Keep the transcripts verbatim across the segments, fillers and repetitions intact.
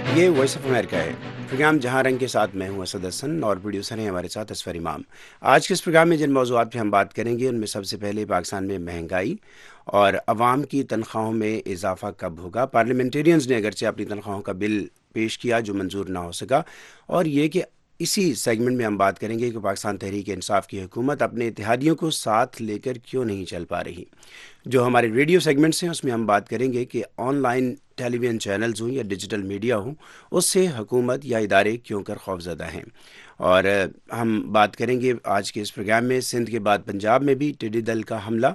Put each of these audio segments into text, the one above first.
یہ Voice of امریکہ ہے، programme جہاں رنگ کے ساتھ میں ہوں اسد حسن اور پروڈیوسر ہیں ہمارے ساتھ اسفر امام۔ آج کے اس پروگرام میں جن موضوعات پہ ہم بات کریں گے ان میں سب سے پہلے پاکستان میں مہنگائی اور عوام کی تنخواہوں میں اضافہ کب ہوگا۔ پارلیمنٹیرینز نے اگرچہ اپنی تنخواہوں کا بل پیش کیا جو منظور نہ ہو سکا، اور یہ کہ اسی سیگمنٹ میں ہم بات کریں گے کہ پاکستان تحریک انصاف کی حکومت اپنے اتحادیوں کو ساتھ لے کر کیوں نہیں چل پا رہی۔ جو ہمارے ریڈیو سیگمنٹس ہیں اس میں ہم بات کریں گے کہ online television channels ہوں یا ڈیجیٹل میڈیا ہوں، اس سے حکومت یا ادارے کیوں کر خوفزدہ ہیں۔ اور ہم بات کریں گے آج کے اس پروگرام میں سندھ کے بعد پنجاب میں بھی ٹڈی دل کا حملہ۔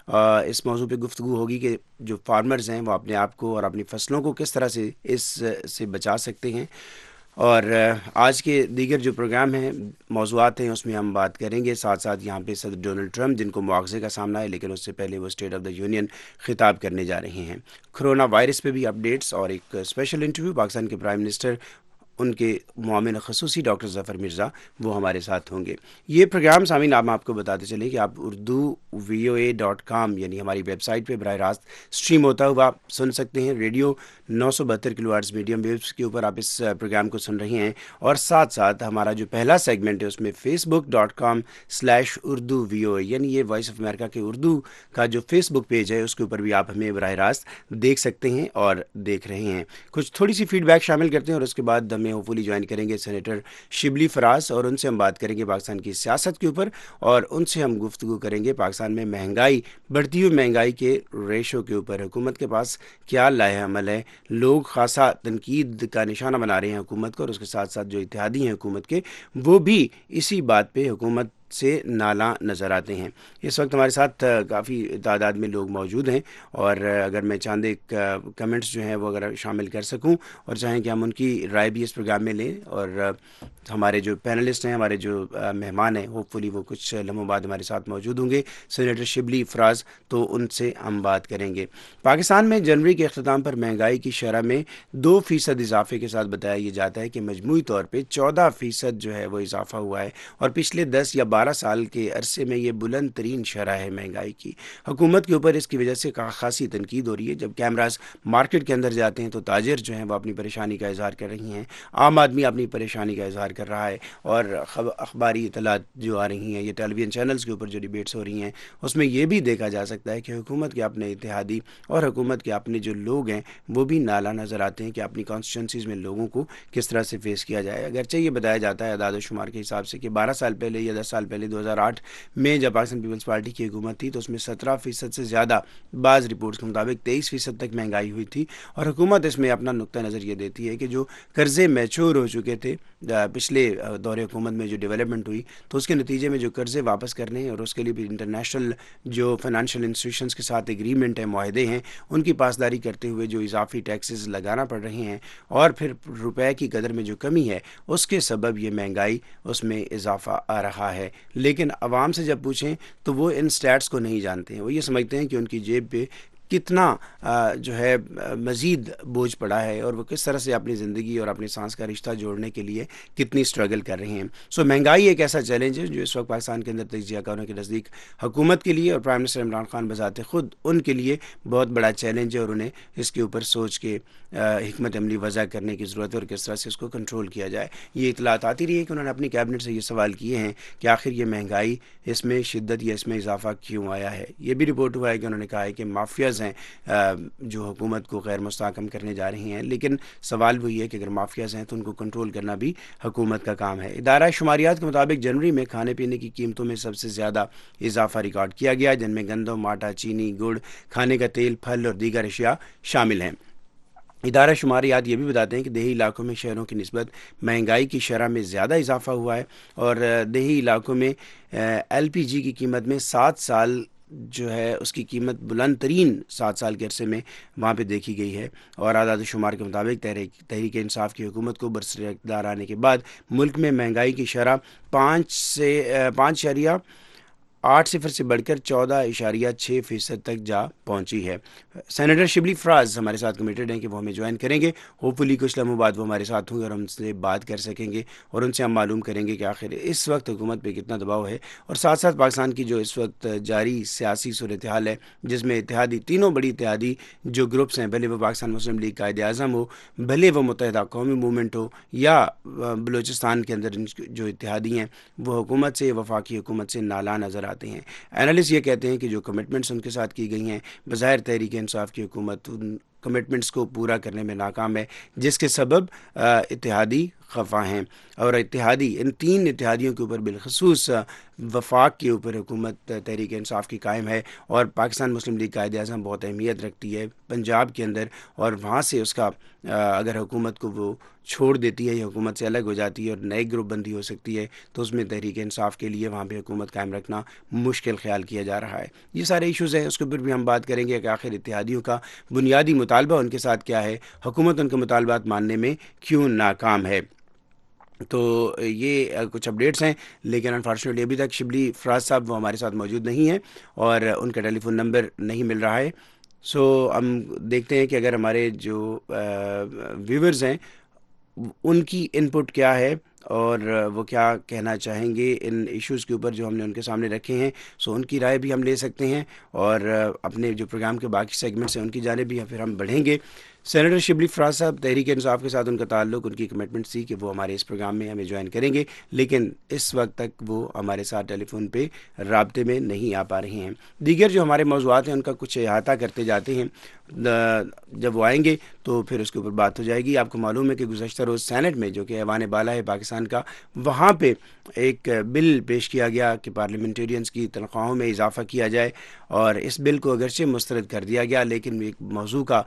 اس موضوع پہ گفتگو ہوگی کہ جو فارمرز ہیں وہ اپنے آپ کو اور اپنی فصلوں کو کس طرح سے اس سے بچا سکتے ہیں۔ اور آج کے دیگر جو پروگرام ہیں موضوعات ہیں اس میں ہم بات کریں گے، ساتھ ساتھ یہاں پہ صدر ڈونلڈ ٹرمپ جن کو مواخذے کا سامنا ہے، لیکن اس سے پہلے وہ اسٹیٹ آف دا یونین خطاب کرنے جا رہے ہیں۔ کرونا وائرس پہ بھی اپڈیٹس اور ایک اسپیشل انٹرویو پاکستان کے پرائم منسٹر ان کے معاون خصوصی ڈاکٹر ظفر مرزا وہ ہمارے ساتھ ہوں گے۔ یہ پروگرام سامعین آپ آپ کو بتاتے چلیں کہ آپ Urdu V O A dot کام یعنی ہماری ویب سائٹ پہ براہ راست اسٹریم ہوتا ہوا آپ سن سکتے ہیں۔ ریڈیو نو سو بہتر کلو ہرٹز میڈیم ویوز کے اوپر آپ اس پروگرام کو سن رہے ہیں، اور ساتھ ساتھ ہمارا جو پہلا سیگمنٹ ہے اس میں Facebook dot com slash Urdu V O A یعنی یہ وائس آف امریکہ کے اردو کا جو فیس بک پیج ہے اس کے اوپر بھی آپ ہمیں براہ راست دیکھ سکتے ہیں اور دیکھ رہے ہیں۔ کچھ تھوڑی سی فیڈ بیک شامل کرتے ہیں اور اس کے بعد ہمیں ہوپفلی جوائن کریں گے سینیٹر شبلی فراز، اور ان سے ہم بات کریں گے پاکستان کی سیاست کے اوپر، اور ان سے ہم گفتگو کریں گے پاکستان میں مہنگائی بڑھتی ہوئی مہنگائی کے ریشو کے اوپر حکومت کے پاس کیا لائحہ عمل ہے۔ لوگ خاصا تنقید کا نشانہ بنا رہے ہیں حکومت کو، اور اس کے ساتھ ساتھ جو اتحادی ہیں حکومت کے وہ بھی اسی بات پہ حکومت سے نالاں نظر آتے ہیں۔ اس وقت ہمارے ساتھ کافی تعداد میں لوگ موجود ہیں، اور اگر میں چاند ایک کمنٹس جو ہیں وہ اگر شامل کر سکوں اور چاہیں کہ ہم ان کی رائے بھی اس پروگرام میں لیں، اور ہمارے جو پینلسٹ ہیں ہمارے جو مہمان ہیں ہوپ فلی وہ کچھ لمحوں بعد ہمارے ساتھ موجود ہوں گے، سینیٹر شبلی فراز، تو ان سے ہم بات کریں گے۔ پاکستان میں جنوری کے اختتام پر مہنگائی کی شرح میں دو فیصد اضافے کے ساتھ بتایا یہ جاتا ہے کہ مجموعی طور پہ چودہ فیصد جو ہے وہ اضافہ ہوا ہے، اور پچھلے دس یا بارہ سال کے عرصے میں یہ بلند ترین شرح ہے مہنگائی کی۔ حکومت کے اوپر اس کی وجہ سے خاصی تنقید ہو رہی ہے۔ جب کیمراز مارکیٹ کے اندر جاتے ہیں تو تاجر جو ہیں وہ اپنی پریشانی کا اظہار کر رہی ہیں، عام آدمی اپنی پریشانی کا اظہار کر رہا ہے، اور اخباری اطلاعات جو آ رہی ہیں یہ ٹیلی ویژن چینلز کے اوپر جو ڈیبیٹس ہو رہی ہیں اس میں یہ بھی دیکھا جا سکتا ہے کہ حکومت کے اپنے اتحادی اور حکومت کے اپنے جو لوگ ہیں وہ بھی نالاں نظر آتے ہیں کہ اپنی کانسٹیٹوئنسیز میں لوگوں کو کس طرح سے فیس کیا جائے۔ اگرچہ یہ بتایا جاتا ہے اعداد و شمار کے حساب سے کہ بارہ سال پہلے یا دس سال پہلے دو ہزار آٹھ میں جب پاکستان پیپلز پارٹی کی حکومت تھی تو اس میں سترہ فیصد سے زیادہ، بعض رپورٹس کے مطابق تیئیس فیصد تک مہنگائی ہوئی تھی، اور حکومت اس میں اپنا نقطہ نظر یہ دیتی ہے کہ جو قرضے میچور ہو چکے تھے پچھلے دور حکومت میں جو ڈیولپمنٹ ہوئی تو اس کے نتیجے میں جو قرضے واپس کرنے ہیں، اور اس کے لیے بھی انٹرنیشنل جو فائنانشیل انسٹیٹیوشنز کے ساتھ ایگریمنٹ ہے، معاہدے ہیں، ان کی پاسداری کرتے ہوئے جو اضافی ٹیکسز لگانا پڑ رہے ہیں، اور پھر روپے کی قدر میں جو کمی ہے اس کے سبب یہ مہنگائی اس میں اضافہ آ رہا ہے۔ لیکن عوام سے جب پوچھیں تو وہ ان سٹیٹس کو نہیں جانتے ہیں، وہ یہ سمجھتے ہیں کہ ان کی جیب پہ کتنا جو ہے مزید بوجھ پڑا ہے، اور وہ کس طرح سے اپنی زندگی اور اپنے سانس کا رشتہ جوڑنے کے لیے کتنی سٹرگل کر رہے ہیں۔ سو مہنگائی ایک ایسا چیلنج ہے جو اس وقت پاکستان کے اندر تجزیہ کاروں کے نزدیک حکومت کے لیے اور پرائم منسٹر عمران خان بذات خود ان کے لیے بہت بڑا چیلنج ہے، اور انہیں اس کے اوپر سوچ کے حکمت عملی وضع کرنے کی ضرورت ہے اور کس طرح سے اس کو کنٹرول کیا جائے۔ یہ اطلاعات آتی رہی ہے کہ انہوں نے اپنی کیبنٹ سے یہ سوال کیے ہیں کہ آخر یہ مہنگائی اس میں شدت یا اس میں اضافہ کیوں آیا ہے۔ یہ بھی رپورٹ ہوا ہے کہ انہوں نے کہا ہے کہ مافیاز ہیں جو حکومت کو غیر مستحکم کرنے جا رہی ہیں، لیکن سوال وہی ہے کہ اگر مافیاز ہیں تو ان کو کنٹرول کرنا بھی حکومت کا کام ہے۔ ادارہ شماریات کے مطابق جنوری میں کھانے پینے کی قیمتوں میں سب سے زیادہ اضافہ ریکارڈ کیا گیا، جن میں گندم، آٹا، چینی، گڑ، کھانے کا تیل، پھل اور دیگر اشیاء شامل ہیں۔ ادارہ شماریات یہ بھی بتاتے ہیں کہ دیہی علاقوں میں شہروں کی نسبت مہنگائی کی شرح میں زیادہ اضافہ ہوا ہے، اور دیہی علاقوں میں ایل پی جی کی قیمت میں سات سال جو ہے اس کی قیمت بلند ترین سات سال کے عرصے میں وہاں پہ دیکھی گئی ہے، اور اعداد و شمار کے مطابق تحریک تحریک انصاف کی حکومت کو برسر اقتدار آنے کے بعد ملک میں مہنگائی کی شرح پانچ سے پانچ اشاریہ آٹھ صفر سے بڑھ کر چودہ اشاریہ چھ فیصد تک جا پہنچی ہے۔ سینیٹر شبلی فراز ہمارے ساتھ کمیٹڈ ہیں کہ وہ ہمیں جوائن کریں گے، ہوپ فلی کچھ لمحوں بعد وہ ہمارے ساتھ ہوں گے اور ہم سے بات کر سکیں گے اور ان سے ہم معلوم کریں گے کہ آخر اس وقت حکومت پہ کتنا دباؤ ہے، اور ساتھ ساتھ پاکستان کی جو اس وقت جاری سیاسی صورتحال ہے جس میں اتحادی تینوں بڑی اتحادی جو گروپس ہیں، بھلے وہ پاکستان مسلم لیگ قائد اعظم ہو، بھلے وہ متحدہ قومی موومنٹ ہو، یا بلوچستان کے اندر جو اتحادی ہیں وہ حکومت سے، وفاقی حکومت سے نالاں نظر آتے ہیں۔ اینالسٹ یہ کہتے ہیں کہ جو کمٹمنٹس ان کے ساتھ کی گئی ہیں، بظاہر تحریک انصاف کی حکومت ان کمٹمنٹس کو پورا کرنے میں ناکام ہے، جس کے سبب اتحادی خفا ہیں، اور اتحادی ان تین اتحادیوں کے اوپر بالخصوص وفاق کے اوپر حکومت تحریک انصاف کی قائم ہے، اور پاکستان مسلم لیگ قائد اعظم بہت اہمیت رکھتی ہے پنجاب کے اندر، اور وہاں سے اس کا اگر حکومت کو وہ چھوڑ دیتی ہے یا حکومت سے الگ ہو جاتی ہے اور نئے گروپ بندی ہو سکتی ہے تو اس میں تحریک انصاف کے لیے وہاں پہ حکومت قائم رکھنا مشکل خیال کیا جا رہا ہے۔ یہ سارے ایشوز ہیں، اس کے اوپر بھی ہم بات کریں گے کہ آخر اتحادیوں کا بنیادی مطالبہ ان کے ساتھ کیا ہے، حکومت ان کے مطالبات ماننے میں کیوں ناکام ہے۔ تو یہ کچھ اپڈیٹس ہیں، لیکن انفارچونیٹلی ابھی تک شبلی فراز صاحب وہ ہمارے ساتھ موجود نہیں ہیں اور ان کا ٹیلی فون نمبر نہیں مل رہا ہے۔ سو ہم دیکھتے ہیں کہ اگر ہمارے جو ویورز ہیں ان کی ان پٹ کیا ہے اور وہ کیا کہنا چاہیں گے ان ایشوز کے اوپر جو ہم نے ان کے سامنے رکھے ہیں، سو ان کی رائے بھی ہم لے سکتے ہیں، اور اپنے جو پروگرام کے باقی سیگمنٹس ہیں ان کی جانب بھی پھر ہم بڑھیں گے۔ سینیٹر شبلی فراز صاحب، تحریک انصاف کے ساتھ ان کا تعلق، ان کی کمٹمنٹ تھی کہ وہ ہمارے اس پروگرام میں ہمیں جوائن کریں گے، لیکن اس وقت تک وہ ہمارے ساتھ ٹیلی فون پہ رابطے میں نہیں آ پا رہے ہیں۔ دیگر جو ہمارے موضوعات ہیں ان کا کچھ احاطہ کرتے جاتے ہیں، جب وہ آئیں گے تو پھر اس کے اوپر بات ہو جائے گی۔ آپ کو معلوم ہے کہ گزشتہ روز سینٹ میں جو کہ ایوان بالا ہے پاکستان کا، وہاں پہ ایک بل پیش کیا گیا کہ پارلیمنٹیرینز کی تنخواہوں میں اضافہ کیا جائے، اور اس بل کو اگرچہ مسترد کر دیا گیا لیکن ایک موضوع کا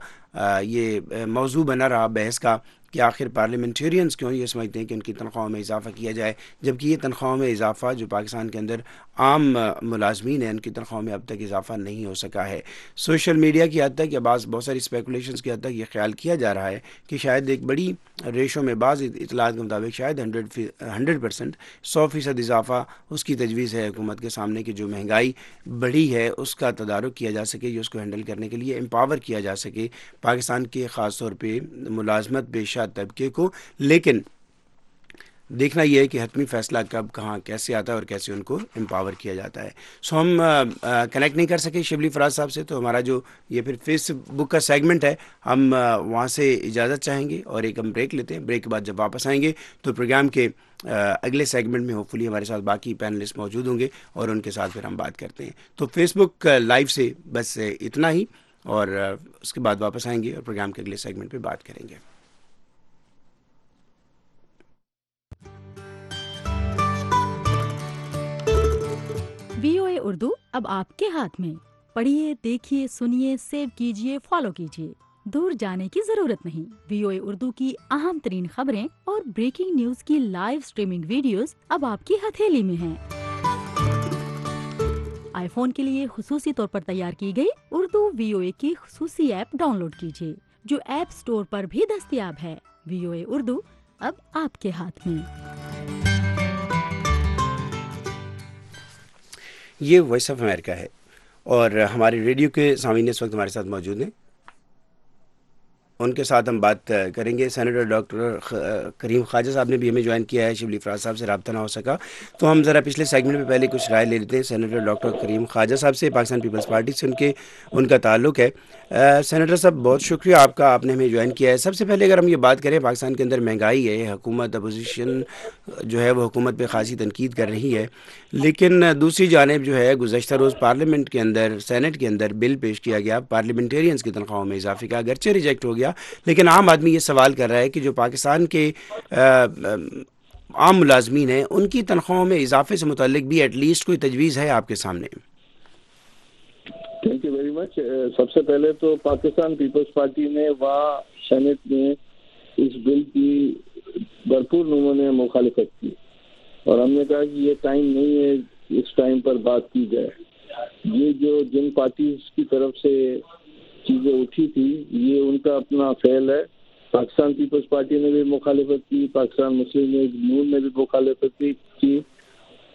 یہ موضوع بنا رہا بحث کا کہ آخر پارلیمنٹیرینز کیوں یہ سمجھتے ہیں کہ ان کی تنخواہوں میں اضافہ کیا جائے، جبکہ یہ تنخواہوں میں اضافہ جو پاکستان کے اندر عام ملازمین ہیں ان کی تنخواہوں میں اب تک اضافہ نہیں ہو سکا ہے۔ سوشل میڈیا کی حد تک یا بعض بہت ساری اسپیکولیشنز کی حد تک یہ خیال کیا جا رہا ہے کہ شاید ایک بڑی ریشو میں، بعض اطلاعات کے مطابق شاید ہنڈریڈ ہنڈریڈ پرسینٹ سو فیصد اضافہ اس کی تجویز ہے حکومت کے سامنے کہ جو مہنگائی بڑھی ہے اس کا تدارک کیا جا سکے، یا اس کو ہینڈل کرنے کے لیے امپاور کیا جا سکے پاکستان کے خاص طور پہ ملازمت پیشہ طبقے کو۔ لیکن دیکھنا یہ ہے کہ حتمی فیصلہ کب، کہاں، کیسے آتا ہے اور کیسے ان کو امپاور کیا جاتا ہے۔ سو ہم کنیکٹ نہیں کر سکے شبلی فراز صاحب سے، تو ہمارا جو یہ پھر فیس بک کا سیگمنٹ ہے ہم وہاں سے اجازت چاہیں گے اور ایک ہم بریک لیتے ہیں۔ بریک کے بعد جب واپس آئیں گے تو پروگرام کے اگلے سیگمنٹ میں ہوپ فلی ہمارے ساتھ باقی پینلسٹ موجود ہوں گے اور ان کے ساتھ پھر ہم بات کرتے ہیں۔ تو فیس بک لائیو سے بس اتنا ہی، اور اس کے بعد واپس آئیں گے اور پروگرام کے اگلے سیگمنٹ پہ بات کریں گے۔ وی او اے اردو اب آپ کے ہاتھ میں، پڑھیے، دیکھیے، سنیے، سیو کیجیے، فالو کیجیے، دور جانے کی ضرورت نہیں۔ وی او اے اردو کی اہم ترین خبریں اور بریکنگ نیوز کی لائیو سٹریمنگ ویڈیوز اب آپ کی ہتھیلی میں ہیں۔ آئی فون کے لیے خصوصی طور پر تیار کی گئی اردو وی او اے کی خصوصی ایپ ڈاؤن لوڈ کیجیے، جو ایپ سٹور پر بھی دستیاب ہے۔ وی او اے اردو اب آپ کے ہاتھ میں۔ یہ وائس آف امریکہ ہے اور ہمارے ریڈیو کے سامعین اس وقت ہمارے ساتھ موجود ہیں، ان کے ساتھ ہم بات کریں گے۔ سینیٹر ڈاکٹر کریم خواجہ صاحب نے بھی ہمیں جوائن کیا ہے، شبلی فراز صاحب سے رابطہ نہ ہو سکا تو ہم ذرا پچھلے سیگمنٹ میں پہلے کچھ رائے لے لیتے ہیں سینیٹر ڈاکٹر کریم خواجہ صاحب سے، پاکستان پیپلز پارٹی سے ان کے ان کا تعلق ہے۔ سینیٹر صاحب بہت شکریہ آپ کا، آپ نے ہمیں جوائن کیا ہے۔ سب سے پہلے اگر ہم یہ بات کریں، پاکستان کے اندر مہنگائی ہے، حکومت اپوزیشن جو ہے وہ حکومت پہ خاصی تنقید کر رہی ہے، لیکن دوسری جانب جو ہے گزشتہ روز پارلیمنٹ کے اندر، سینٹ کے اندر بل پیش کیا گیا پارلیمنٹیرینز کی تنخواہوں میں اضافے کا، اگرچہ ریجیکٹ ہو گیا لیکن عام آدمی یہ سوال کر رہا ہے کہ جو پاکستان کے عام ملازمین ہیں ان کی تنخواہوں میں اضافے سے متعلق بھی ایٹ لیسٹ کوئی تجویز ہے آپ کے سامنے؟ Thank you very much. سب سے پہلے تو پاکستان پیپلز پارٹی نے وہاں سینٹ میں اس بل کی بھرپور لوگوں نے مخالفت کی اور ہم نے کہا کہ یہ ٹائم نہیں ہے اس ٹائم پر بات کی جائے۔ یہ جو جن پارٹیز کی طرف سے چیزیں اٹھی تھی یہ ان کا اپنا فعل ہے۔ پاکستان پیپلز پارٹی نے بھی مخالفت کی، پاکستان مسلم لیگ نون نے بھی مخالفت کی،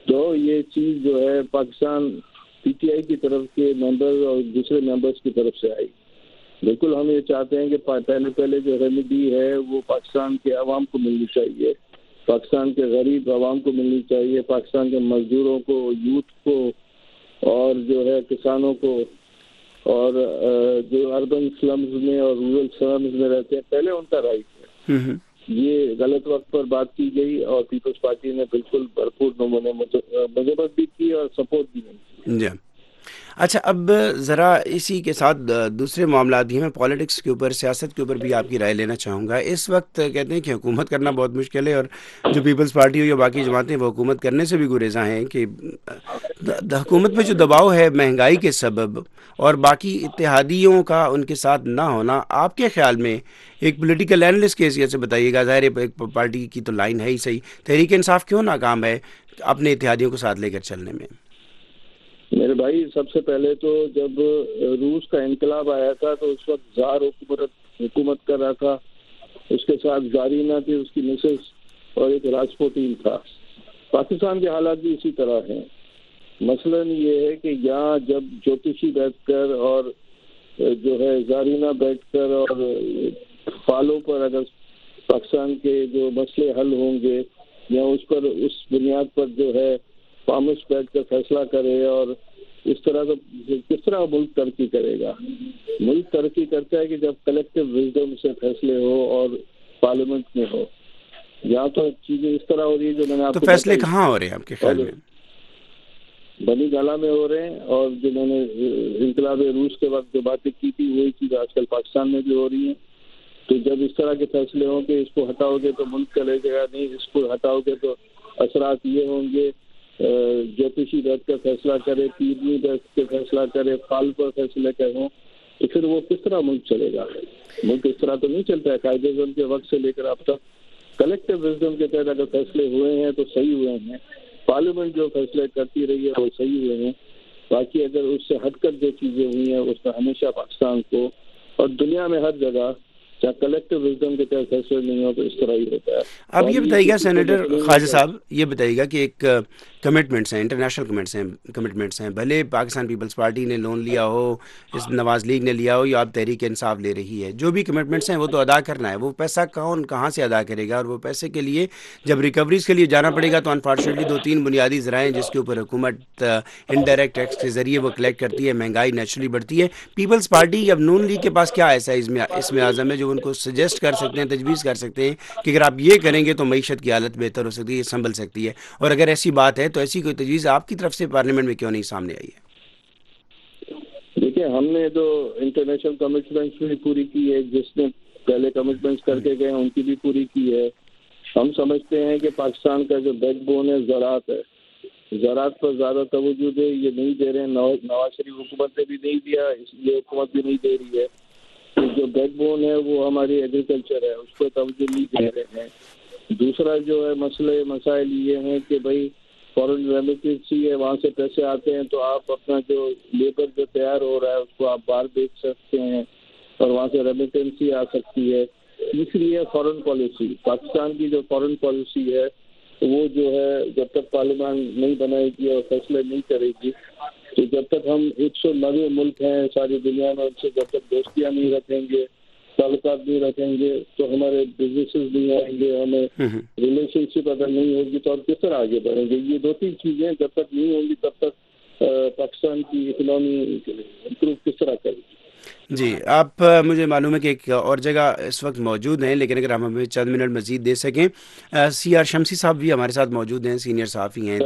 تو یہ چیز جو ہے پاکستان پی ٹی آئی کی طرف کے ممبر اور دوسرے ممبرس کی طرف سے آئی. بالکل ہم یہ چاہتے ہیں کہ پہلے پہلے جو ریمیڈی ہے وہ پاکستان کے عوام کو ملنی چاہیے, پاکستان کے غریب عوام کو ملنی چاہیے, پاکستان کے مزدوروں کو, یوتھ کو, اور جو ہے کسانوں کو, اور جو اربن سلمز میں اور رورل سلمز میں رہتے ہیں, پہلے ان کا رائٹ ہے. یہ غلط وقت پر بات کی گئی اور پیپلز پارٹی نے بالکل بھرپور نمونے مذمت بھی کی اور سپورٹ بھی نہیں کی. اچھا, اب ذرا اسی کے ساتھ دوسرے معاملات بھی ہیں, میں پالیٹکس کے اوپر, سیاست کے اوپر بھی آپ کی رائے لینا چاہوں گا. اس وقت کہتے ہیں کہ حکومت کرنا بہت مشکل ہے, اور جو پیپلز پارٹی ہو یا باقی جماعتیں وہ حکومت کرنے سے بھی گریزاں ہیں کہ حکومت میں جو دباؤ ہے مہنگائی کے سبب اور باقی اتحادیوں کا ان کے ساتھ نہ ہونا, آپ کے خیال میں ایک پولیٹیکل اینالسٹ کی حیثیت سے بتائیے گا, ظاہر ہے ایک پارٹی کی تو لائن ہے ہی صحیح, تحریک انصاف کیوں ناکام ہے اپنے اتحادیوں کو ساتھ لے کر چلنے میں؟ میرے بھائی, سب سے پہلے تو جب روس کا انقلاب آیا تھا تو اس وقت زار حکومت حکومت کر رہا تھا, اس کے ساتھ زارینہ تھی, اس کی مسز, اور ایک راسپوٹین تھا. پاکستان کے حالات بھی اسی طرح ہیں. مثلاً یہ ہے کہ یہاں جب جوتشی بیٹھ کر اور جو ہے زارینہ بیٹھ کر اور فالوں پر اگر پاکستان کے جو مسئلے حل ہوں گے یا اس پر اس بنیاد پر جو ہے فارمرس بیٹھ کر فیصلہ کرے, اور اس طرح تو کس طرح ملک ترقی کرے گا؟ ملک ترقی کرتا ہے کہ جب کلیکٹیو وزڈم سے فیصلے ہو اور پارلیمنٹ میں ہو. یہاں تو چیزیں اس طرح ہو رہی ہے جو میں نے آپ تو کو فیصلے کہاں ہو رہے ہیں آپ کے خیال میں؟ بنی گالا میں ہو رہے ہیں, اور جو میں نے انقلاب روس کے وقت جو باتیں کی تھی وہی چیز آج کل پاکستان میں بھی ہو رہی ہیں. تو جب اس طرح کے فیصلے ہوں کہ اس کو ہٹاؤ گے تو ملک چلے گا, نہیں اس کو ہٹاؤ گے تو اثرات یہ ہوں گے, جوتشی بیٹھ کر فیصلہ کرے, پیرنی بیٹھ کے فیصلہ کرے, فال پر فیصلے کریں, تو پھر وہ کس طرح ملک چلے گا؟ ملک اس طرح تو نہیں چلتا ہے. قائد اعظم کے وقت سے لے کر اب تک کلیکٹیو وزڈم کے تحت اگر فیصلے ہوئے ہیں تو صحیح ہوئے ہیں, پارلیمنٹ جو فیصلے کرتی رہی ہے وہ صحیح ہوئے ہیں. باقی اگر اس سے ہٹ کر جو چیزیں ہوئی ہیں اس میں ہمیشہ پاکستان کو اور دنیا میں ہر جگہ چاہے کلیکٹیو وزڈم کے تحت فیصلے نہیں ہو تو اس طرح ہی ہوتا ہے. اب یہ بتائیے گا سینیٹر خواجہ صاحب, یہ بتائیے گا کہ ایک کمٹمنٹس ہیں, انٹرنیشنل کمٹمنٹس ہیں کمٹمنٹس ہیں بھلے پاکستان پیپلز پارٹی نے لون لیا ہو, اس نواز لیگ نے لیا ہو, یا اب تحریک انصاف لے رہی ہے, جو بھی کمٹمنٹس ہیں وہ تو ادا کرنا ہے. وہ پیسہ کون کہاں سے ادا کرے گا؟ اور وہ پیسے کے لیے جب ریکوریز کے لیے جانا پڑے گا تو انفارچونیٹلی دو تین بنیادی ذرائع جس کے اوپر حکومت انڈائریکٹ ٹیکس کے ذریعے وہ کلیکٹ کرتی ہے, مہنگائی نیچرلی بڑھتی ہے. پیپلز پارٹی اب نون لیگ کے پاس کیا ایسا اس میں اس میں اعظم ہے جو ان کو سجیسٹ کر سکتے ہیں, تجویز کر سکتے ہیں کہ اگر آپ یہ کریں گے تو معیشت کی حالت بہتر ہو سکتی ہے, یہ سنبھل سکتی ہے؟ اور اگر ایسی بات ہے تو ایسی کوئی تجویز آپ کی طرف سے پارلیمنٹ میں کیوں نہیں سامنے آئی ہے؟ دیکھیں, ہم نے تو انٹرنیشنل کمٹمنٹس بھی پوری کی ہے, جس نے پہلے کمٹمنٹس کر کے گئے ان کی بھی پوری کی ہے. ہم سمجھتے ہیں کہ پاکستان کا جو بیک بون ہے زراعت ہے, زراعت پر زیادہ توجہ دے, یہ نہیں دے رہے ہیں. نواز شریف حکومت نے بھی نہیں دیا, اس لیے حکومت بھی نہیں دے رہی ہے. جو بیک بون ہے وہ ہماری ایگریکلچر ہے, اس پر توجہ نہیں دے رہے ہیں. دوسرا جو ہے مسئلے مسائل یہ ہیں کہ بھائی فورن ریمیٹنسی ہے, وہاں سے پیسے آتے ہیں تو آپ اپنا جو لیبر جو تیار ہو رہا ہے اس کو آپ باہر بیچ سکتے ہیں اور وہاں سے ریمیٹنسی آ سکتی ہے. تیسری ہے فورن پالیسی. پاکستان کی جو فورن پالیسی ہے وہ جو ہے جب تک پارلیمان نہیں بنائے گی اور فیصلے نہیں کرے گی تو جب تک ہم ایک سو نوے ملک ہیں ساری دنیا میں, ان سے جب تک دوستیاں نہیں رکھیں گے, تعلقات نہیں رکھیں گے, تو ہمارے بزنسز نہیں آئیں گے, ہمیں ریلیشن شپ اگر نہیں ہوگی تو اور کس طرح آگے بڑھیں گے؟ یہ دو تین چیزیں جب تک نہیں ہوں گی تب تک پاکستان کی اکنامی امپروو کس طرح کرے گی؟ جی, آپ مجھے معلوم ہے کہ ایک اور جگہ اس وقت موجود ہیں, لیکن اگر ہم ہمیں چند منٹ مزید دے سکیں. سی آر شمسی صاحب بھی ہمارے ساتھ موجود ہیں, سینئر صحافی ہیں.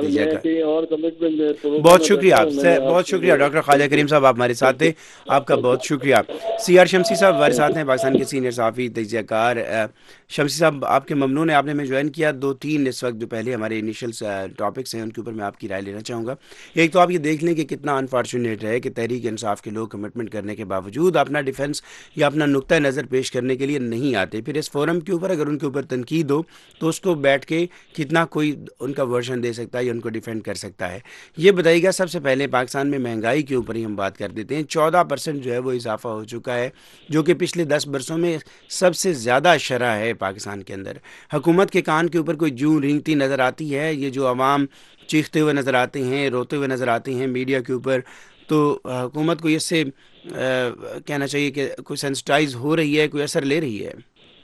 بہت شکریہ آپ سے, بہت شکریہ ڈاکٹر خواجہ کریم صاحب, آپ ہمارے ساتھ تھے, آپ کا بہت شکریہ. سی آر شمسی صاحب ہمارے ساتھ ہیں, پاکستان کے سینئر صحافی, تجزیہ کار. شمسی صاحب, آپ کے ممنون ہیں, آپ نے ہمیں جوائن کیا. دو تین اس وقت جو پہلے ہمارے انیشیل ٹاپکس ہیں ان کے اوپر میں آپ کی رائے لینا چاہوں گا. ایک تو آپ یہ دیکھ لیں کہ کتنا انفارچونیٹ ہے کہ تحریک انصاف کے لوگ کمٹمنٹ کرنے کے باوجود خود اپنا ڈیفینس یا اپنا نقطہ نظر پیش کرنے کے لیے نہیں آتے. پھر اس فورم کے اوپر اگر ان کے اوپر تنقید ہو تو اس کو بیٹھ کے کتنا کوئی ان کا ورژن دے سکتا ہے یا ان کو ڈیفینڈ کر سکتا ہے. یہ بتائیے گا سب سے پہلے پاکستان میں مہنگائی کے اوپر ہی ہم بات کر دیتے ہیں. چودہ پرسنٹ جو ہے وہ اضافہ ہو چکا ہے جو کہ پچھلے دس برسوں میں سب سے زیادہ شرح ہے پاکستان کے اندر. حکومت کے کان کے اوپر کوئی جوں رینگتی نظر آتی ہے. یہ جو عوام چیختے ہوئے نظر آتے ہیں, روتے ہوئے نظر آتے ہیں میڈیا کے اوپر, تو حکومت کو اس سے کہنا چاہیے کہ کوئی سینسٹائز ہو رہی ہے, کوئی اثر لے رہی ہے.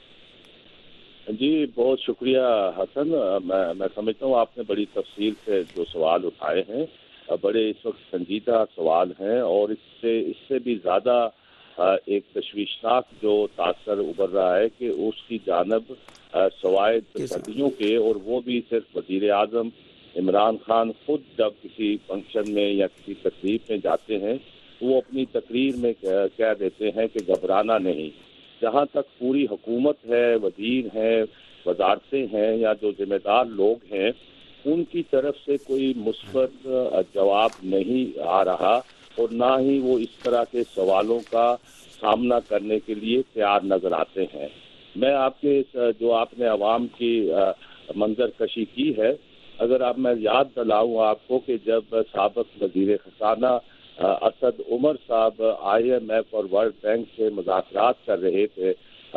جی بہت شکریہ حسن. میں میں سمجھتا ہوں آپ نے بڑی تفصیل سے جو سوال اٹھائے ہیں بڑے اس وقت سنجیدہ سوال ہیں, اور اس سے اس سے بھی زیادہ ایک تشویشناک جو تاثر ابھر رہا ہے کہ اس کی جانب سوائے صدیوں کے, اور وہ بھی صرف وزیر اعظم عمران خان خود جب کسی فنکشن میں یا کسی تقریب میں جاتے ہیں وہ اپنی تقریر میں کہہ دیتے ہیں کہ گھبرانا نہیں. جہاں تک پوری حکومت ہے, وزیر ہیں, وزارتیں ہیں یا جو ذمہ دار لوگ ہیں, ان کی طرف سے کوئی مثبت جواب نہیں آ رہا, اور نہ ہی وہ اس طرح کے سوالوں کا سامنا کرنے کے لیے تیار نظر آتے ہیں. میں آپ کے جو آپ نے عوام کی منظر کشی کی ہے, اگر آپ میں یاد دلاؤں آپ کو کہ جب سابق وزیر خزانہ اسد عمر صاحب آئی ایم ایف اور ورلڈ بینک سے مذاکرات کر رہے تھے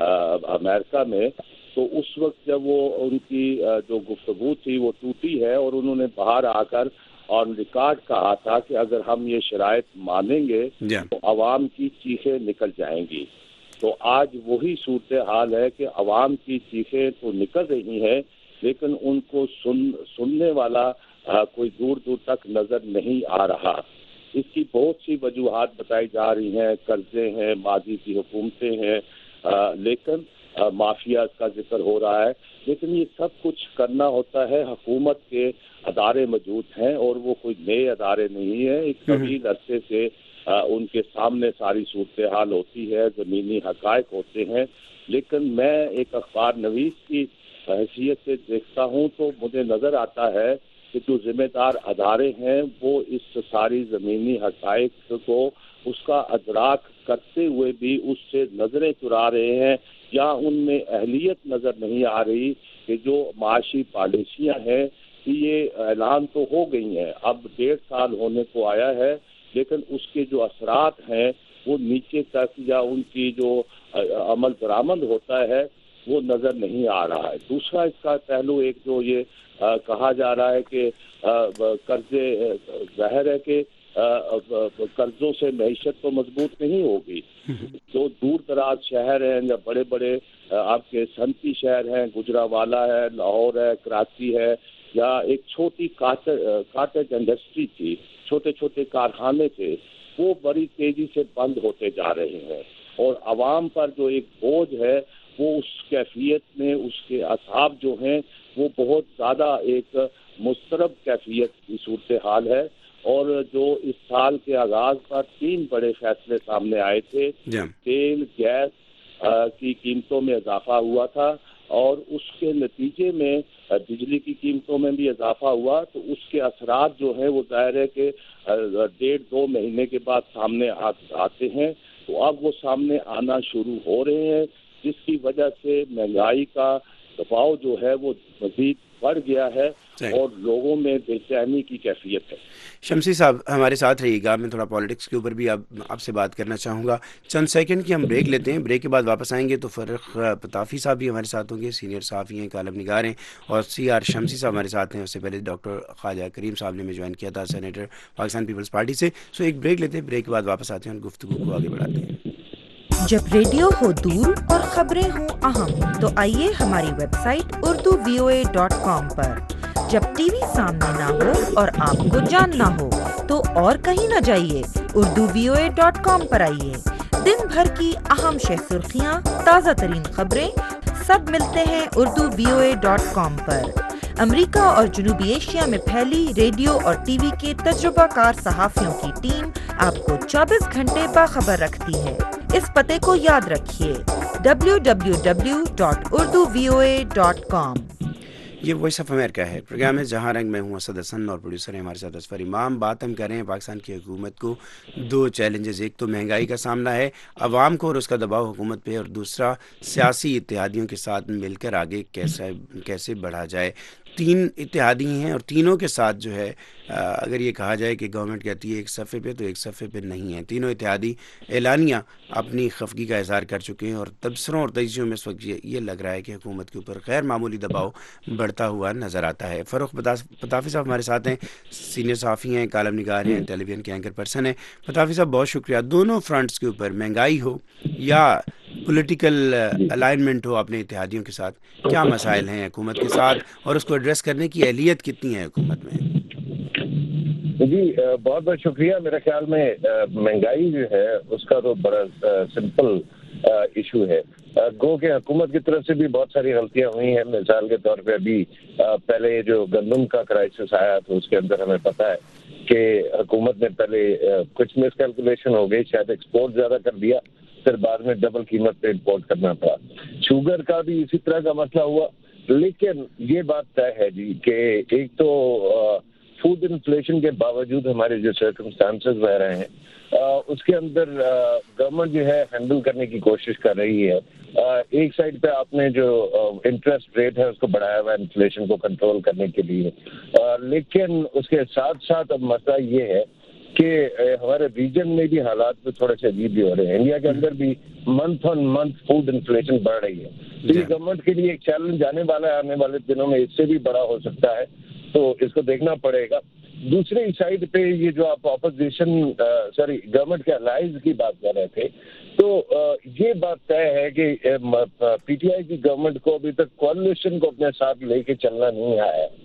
امریکہ میں, تو اس وقت جب وہ ان کی جو گفتگو تھی وہ ٹوٹی ہے, اور انہوں نے باہر آ کر آن ریکارڈ کہا تھا کہ اگر ہم یہ شرائط مانیں گے تو عوام کی چیخیں نکل جائیں گی. تو آج وہی صورتحال ہے کہ عوام کی چیخیں تو نکل رہی ہیں, لیکن ان کو سن سننے والا کوئی دور دور تک نظر نہیں آ رہا. اس کی بہت سی وجوہات بتائی جا رہی ہیں, قرضے ہیں, ماضی کی حکومتیں ہیں, لیکن مافیا کا ذکر ہو رہا ہے, لیکن یہ سب کچھ کرنا ہوتا ہے. حکومت کے ادارے موجود ہیں اور وہ کوئی نئے ادارے نہیں ہیں, ایک طویل عرصے سے ان کے سامنے ساری صورتحال ہوتی ہے, زمینی حقائق ہوتے ہیں. لیکن میں ایک اخبار نویس کی حیثیت سے دیکھتا ہوں تو مجھے نظر آتا ہے کہ جو ذمہ دار ادارے ہیں وہ اس ساری زمینی حقائق کو اس کا ادراک کرتے ہوئے بھی اس سے نظریں چرا رہے ہیں, یا ان میں اہلیت نظر نہیں آ رہی کہ جو معاشی پالیسیاں ہیں کہ یہ اعلان تو ہو گئی ہیں, اب ڈیڑھ سال ہونے کو آیا ہے, لیکن اس کے جو اثرات ہیں وہ نیچے تک یا ان کی جو عمل درآمد ہوتا ہے وہ نظر نہیں آ رہا ہے. دوسرا اس کا پہلو ایک جو یہ آ, کہا جا رہا ہے کہ قرضے ظاہر ہے کہ قرضوں سے معیشت تو مضبوط نہیں ہوگی. جو دور دراز شہر ہیں یا بڑے بڑے آپ کے صنعتی شہر ہیں, گجرانوالہ ہے, لاہور ہے, کراچی ہے, یا ایک چھوٹی کاٹیج انڈسٹری تھی, چھوٹے چھوٹے کارخانے تھے, وہ بڑی تیزی سے بند ہوتے جا رہے ہیں, اور عوام پر جو ایک بوجھ ہے وہ اس کیفیت میں اس کے اصحاب جو ہیں وہ بہت زیادہ ایک مضطرب کیفیت کی صورتحال ہے. اور جو اس سال کے آغاز پر تین بڑے فیصلے سامنے آئے تھے, تیل گیس کی قیمتوں میں اضافہ ہوا تھا, اور اس کے نتیجے میں بجلی کی قیمتوں میں بھی اضافہ ہوا, تو اس کے اثرات جو ہیں وہ ظاہر ہے کہ ڈیڑھ دو مہینے کے بعد سامنے آتے ہیں. تو اب وہ سامنے آنا شروع ہو رہے ہیں, جس کی وجہ سے مہنگائی کا دباؤ جو ہے وہ مزید بڑھ گیا ہے اور لوگوں میں بے چینی کی کیفیت ہے. شمسی صاحب ہمارے ساتھ رہیے گا, میں تھوڑا پالیٹکس کے اوپر بھی آپ آپ سے بات کرنا چاہوں گا. چند سیکنڈ کی ہم بریک لیتے ہیں, بریک کے بعد واپس آئیں گے تو فرق پتافی صاحب بھی ہمارے ساتھ ہوں گے, سینئر صحافی ہیں, کالم نگار ہیں, اور سی آر شمسی صاحب ہمارے ساتھ ہیں. اس سے پہلے ڈاکٹر خواجہ کریم صاحب نے ہمیں جوائن کیا تھا, سینیٹر پاکستان پیپلز پارٹی سے. سو ایک بریک لیتے ہیں, بریک کے بعد واپس آتے ہیں اور گفتگو کو آگے بڑھاتے ہیں. جب ریڈیو ہو دور اور خبریں ہوں اہم تو آئیے ہماری website Urdu V O A dot com پر. جب ٹی وی سامنے نہ ہو اور آپ کو جاننا ہو تو اور کہیں نہ جائیے, Urdu V O A dot com پر آئیے. دن بھر کی اہم شہ سرخیاں, تازہ ترین خبریں سب ملتے ہیں Urdu V O A dot com پر. امریکہ اور جنوبی ایشیا میں پھیلی ریڈیو اور ٹی وی کے تجربہ کار صحافیوں کی ٹیم آپ کو چوبیس گھنٹے باخبر رکھتی ہے. اس پتے کو یاد رکھیے, W W W dot Urdu V O A dot com. یہ وائس آف امریکہ ہے، پروگرام ہے جہاں رنگ، میں ہوں اسد حسن اور پروڈیوسر ہیں ہمارے ساتھ اصفر امام۔ بات ہم کر رہے ہیں پاکستان کی حکومت کو دو چیلنجز، ایک تو مہنگائی کا سامنا ہے عوام کو اور اس کا دباؤ حکومت پہ، اور دوسرا سیاسی اتحادیوں کے ساتھ مل کر آگے کیسا کیسے بڑھا جائے۔ تین اتحادی ہیں اور تینوں کے ساتھ جو ہے اگر یہ کہا جائے کہ گورنمنٹ کہتی ہے ایک صفحے پہ، تو ایک صفحے پہ نہیں ہے۔ تینوں اتحادی اعلانیہ اپنی خفگی کا اظہار کر چکے ہیں، اور تبصروں اور تجزیوں میں اس وقت یہ لگ رہا ہے کہ حکومت کے اوپر غیر معمولی دباؤ بڑھتا ہوا نظر آتا ہے۔ فروخ پتافی صاحب ہمارے ساتھ ہیں، سینئر صحافی ہیں، کالم نگار ہیں، ٹیلی ویژن کے اینکر پرسن ہیں۔ پتافی صاحب بہت شکریہ۔ دونوں فرنٹس کے اوپر، مہنگائی ہو یا پولیٹیکل الائنمنٹ ہو اپنے اتحادیوں کے ساتھ، کیا مسائل ہیں حکومت کے ساتھ اور اس کو ایڈریس کرنے کی اہلیت کتنی ہے حکومت میں؟ جی بہت بہت شکریہ۔ میرے خیال میں مہنگائی جو ہے اس کا تو بڑا سمپل ایشو ہے، گو کہ حکومت کی طرف سے بھی بہت ساری غلطیاں ہوئی ہیں۔ مثال کے طور پہ ابھی پہلے جو گندم کا کرائسس آیا تو اس کے اندر ہمیں پتہ ہے کہ حکومت نے پہلے کچھ مس کیلکولیشن ہو گئی، شاید ایکسپورٹ زیادہ کر دیا، پھر بعد میں ڈبل قیمت پہ امپورٹ کرنا پڑا۔ شوگر کا بھی اسی طرح کا مسئلہ ہوا، لیکن یہ بات طے ہے جی کہ ایک تو فوڈ انفلیشن کے باوجود ہمارے جو سرکمسٹانسز رہ رہے ہیں اس کے اندر گورنمنٹ جو ہے ہینڈل کرنے کی کوشش کر رہی ہے۔ ایک سائڈ پہ آپ نے جو انٹرسٹ ریٹ ہے اس کو بڑھایا ہوا ہے انفلیشن کو کنٹرول کرنے کے لیے، لیکن اس کے ساتھ ساتھ اب مسئلہ یہ ہے کہ ہمارے ریجن میں بھی حالات میں تھوڑے سے عجیب بھی ہو رہے ہیں۔ انڈیا کے اندر بھی month on month food inflation بڑھ رہی ہے، تو یہ گورنمنٹ کے لیے ایک چیلنج آنے والا ہے، آنے والے دنوں میں اس سے بھی بڑا ہو سکتا ہے، تو اس کو دیکھنا پڑے گا۔ دوسری سائڈ پہ یہ جو آپ اپوزیشن سوری گورنمنٹ کے الائز کی بات کر رہے تھے، تو یہ بات طے ہے کہ پی ٹی آئی کی گورنمنٹ کو ابھی تک کولیشن کو اپنے ساتھ لے کے چلنا نہیں آیا ہے۔